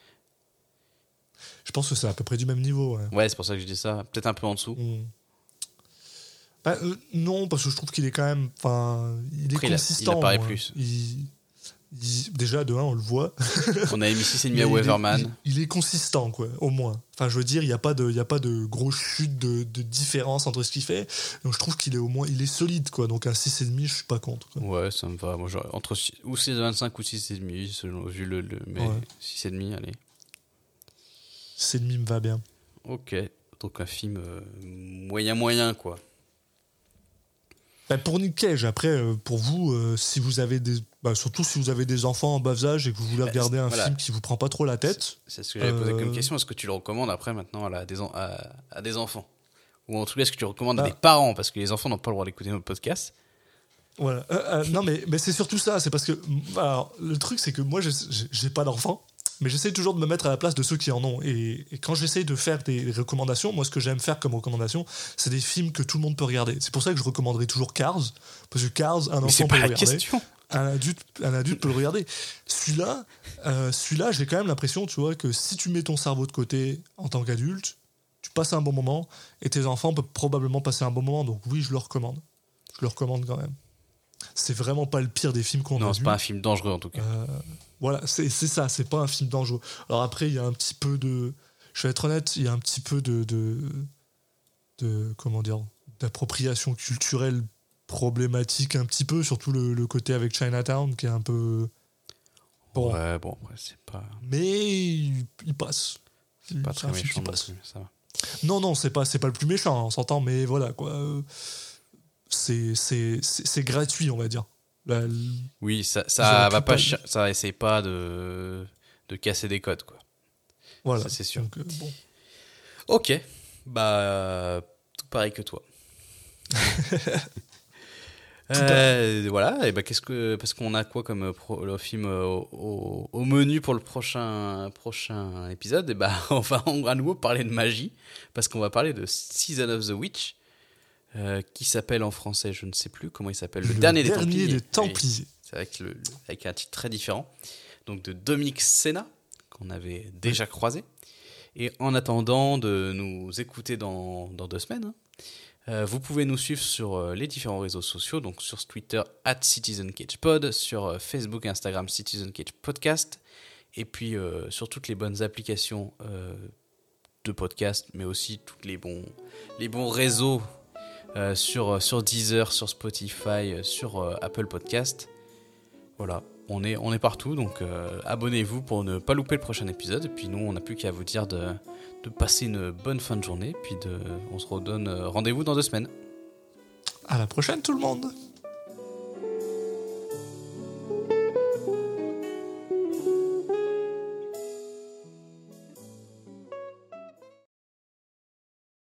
Je pense que c'est à peu près du même niveau. Ouais, c'est pour ça que je dis ça. Peut-être un peu en dessous. Non, parce que je trouve qu'il est quand même... il est consistant. Il apparaît plus. Déjà, de 1, on le voit. On a émis 6,5 à Weatherman. Il est consistant, quoi, au moins. Enfin, je veux dire, il n'y a pas de grosse chute de différence entre ce qu'il fait. Donc, je trouve qu'il est au moins... Il est solide, quoi. Donc, un 6,5, je suis pas contre, quoi. Ouais, ça me va. Moi, entre ou 6,25 ou 6,5, selon vu le mais 6,5, allez. 6,5 me va bien. Ok. Donc, un film moyen, quoi. Pour Nick Cage, après, pour vous, si vous avez surtout si vous avez des enfants en bas âge et que vous voulez regarder un film qui vous prend pas trop la tête. C'est ce que j'avais posé comme question. Est-ce que tu le recommandes après maintenant à des enfants ? Ou en tout cas, est-ce que tu recommandes à des parents ? Parce que les enfants n'ont pas le droit d'écouter notre podcast. Voilà. Non, mais c'est surtout ça. C'est parce que alors, le truc, c'est que moi, j'ai pas d'enfants. Mais j'essaie toujours de me mettre à la place de ceux qui en ont. Et quand j'essaie de faire des recommandations, moi, ce que j'aime faire comme recommandation, c'est des films que tout le monde peut regarder. C'est pour ça que je recommanderai toujours Cars. Parce que Cars, un enfant peut le regarder. Question. Un adulte peut le regarder. Celui-là, j'ai quand même l'impression, tu vois, que si tu mets ton cerveau de côté en tant qu'adulte, tu passes un bon moment et tes enfants peuvent probablement passer un bon moment. Donc oui, je le recommande. Je le recommande quand même. C'est vraiment pas le pire des films qu'on a vu. Non, c'est pas un film dangereux en tout cas. Voilà, c'est ça, c'est pas un film dangereux. Alors après, il y a un petit peu de... Je vais être honnête, il y a un petit peu de comment dire, d'appropriation culturelle problématique un petit peu, surtout le côté avec Chinatown qui est un peu... Bon. Ouais, bon, ouais, c'est pas... Mais il passe. C'est pas très méchant non plus, ça va. Non, c'est pas le plus méchant, on s'entend, mais voilà, quoi. C'est gratuit, on va dire. Oui, ça va pas, ça essaie pas de casser des codes, quoi. Voilà, ça, c'est sûr. Donc, bon. Ok, tout pareil que toi. Voilà, et parce qu'on a quoi comme le film au menu pour le prochain épisode, et on va à nouveau parler de magie, parce qu'on va parler de Season of the Witch. Qui s'appelle en français, je ne sais plus comment il s'appelle, le dernier des Templiers. Oui, c'est avec un titre très différent. Donc de Dominique Sena, qu'on avait déjà croisé. Et en attendant de nous écouter dans 2 semaines, vous pouvez nous suivre sur les différents réseaux sociaux, donc sur Twitter @CitizenCagePod, sur Facebook et Instagram CitizenCagePodcast, et puis sur toutes les bonnes applications de podcast, mais aussi tous les bons réseaux. Sur Deezer, sur Spotify, sur Apple Podcast. Voilà, on est partout, donc abonnez-vous pour ne pas louper le prochain épisode. Et puis nous, on n'a plus qu'à vous dire de passer une bonne fin de journée. Puis on se redonne rendez-vous dans 2 semaines. À la prochaine tout le monde.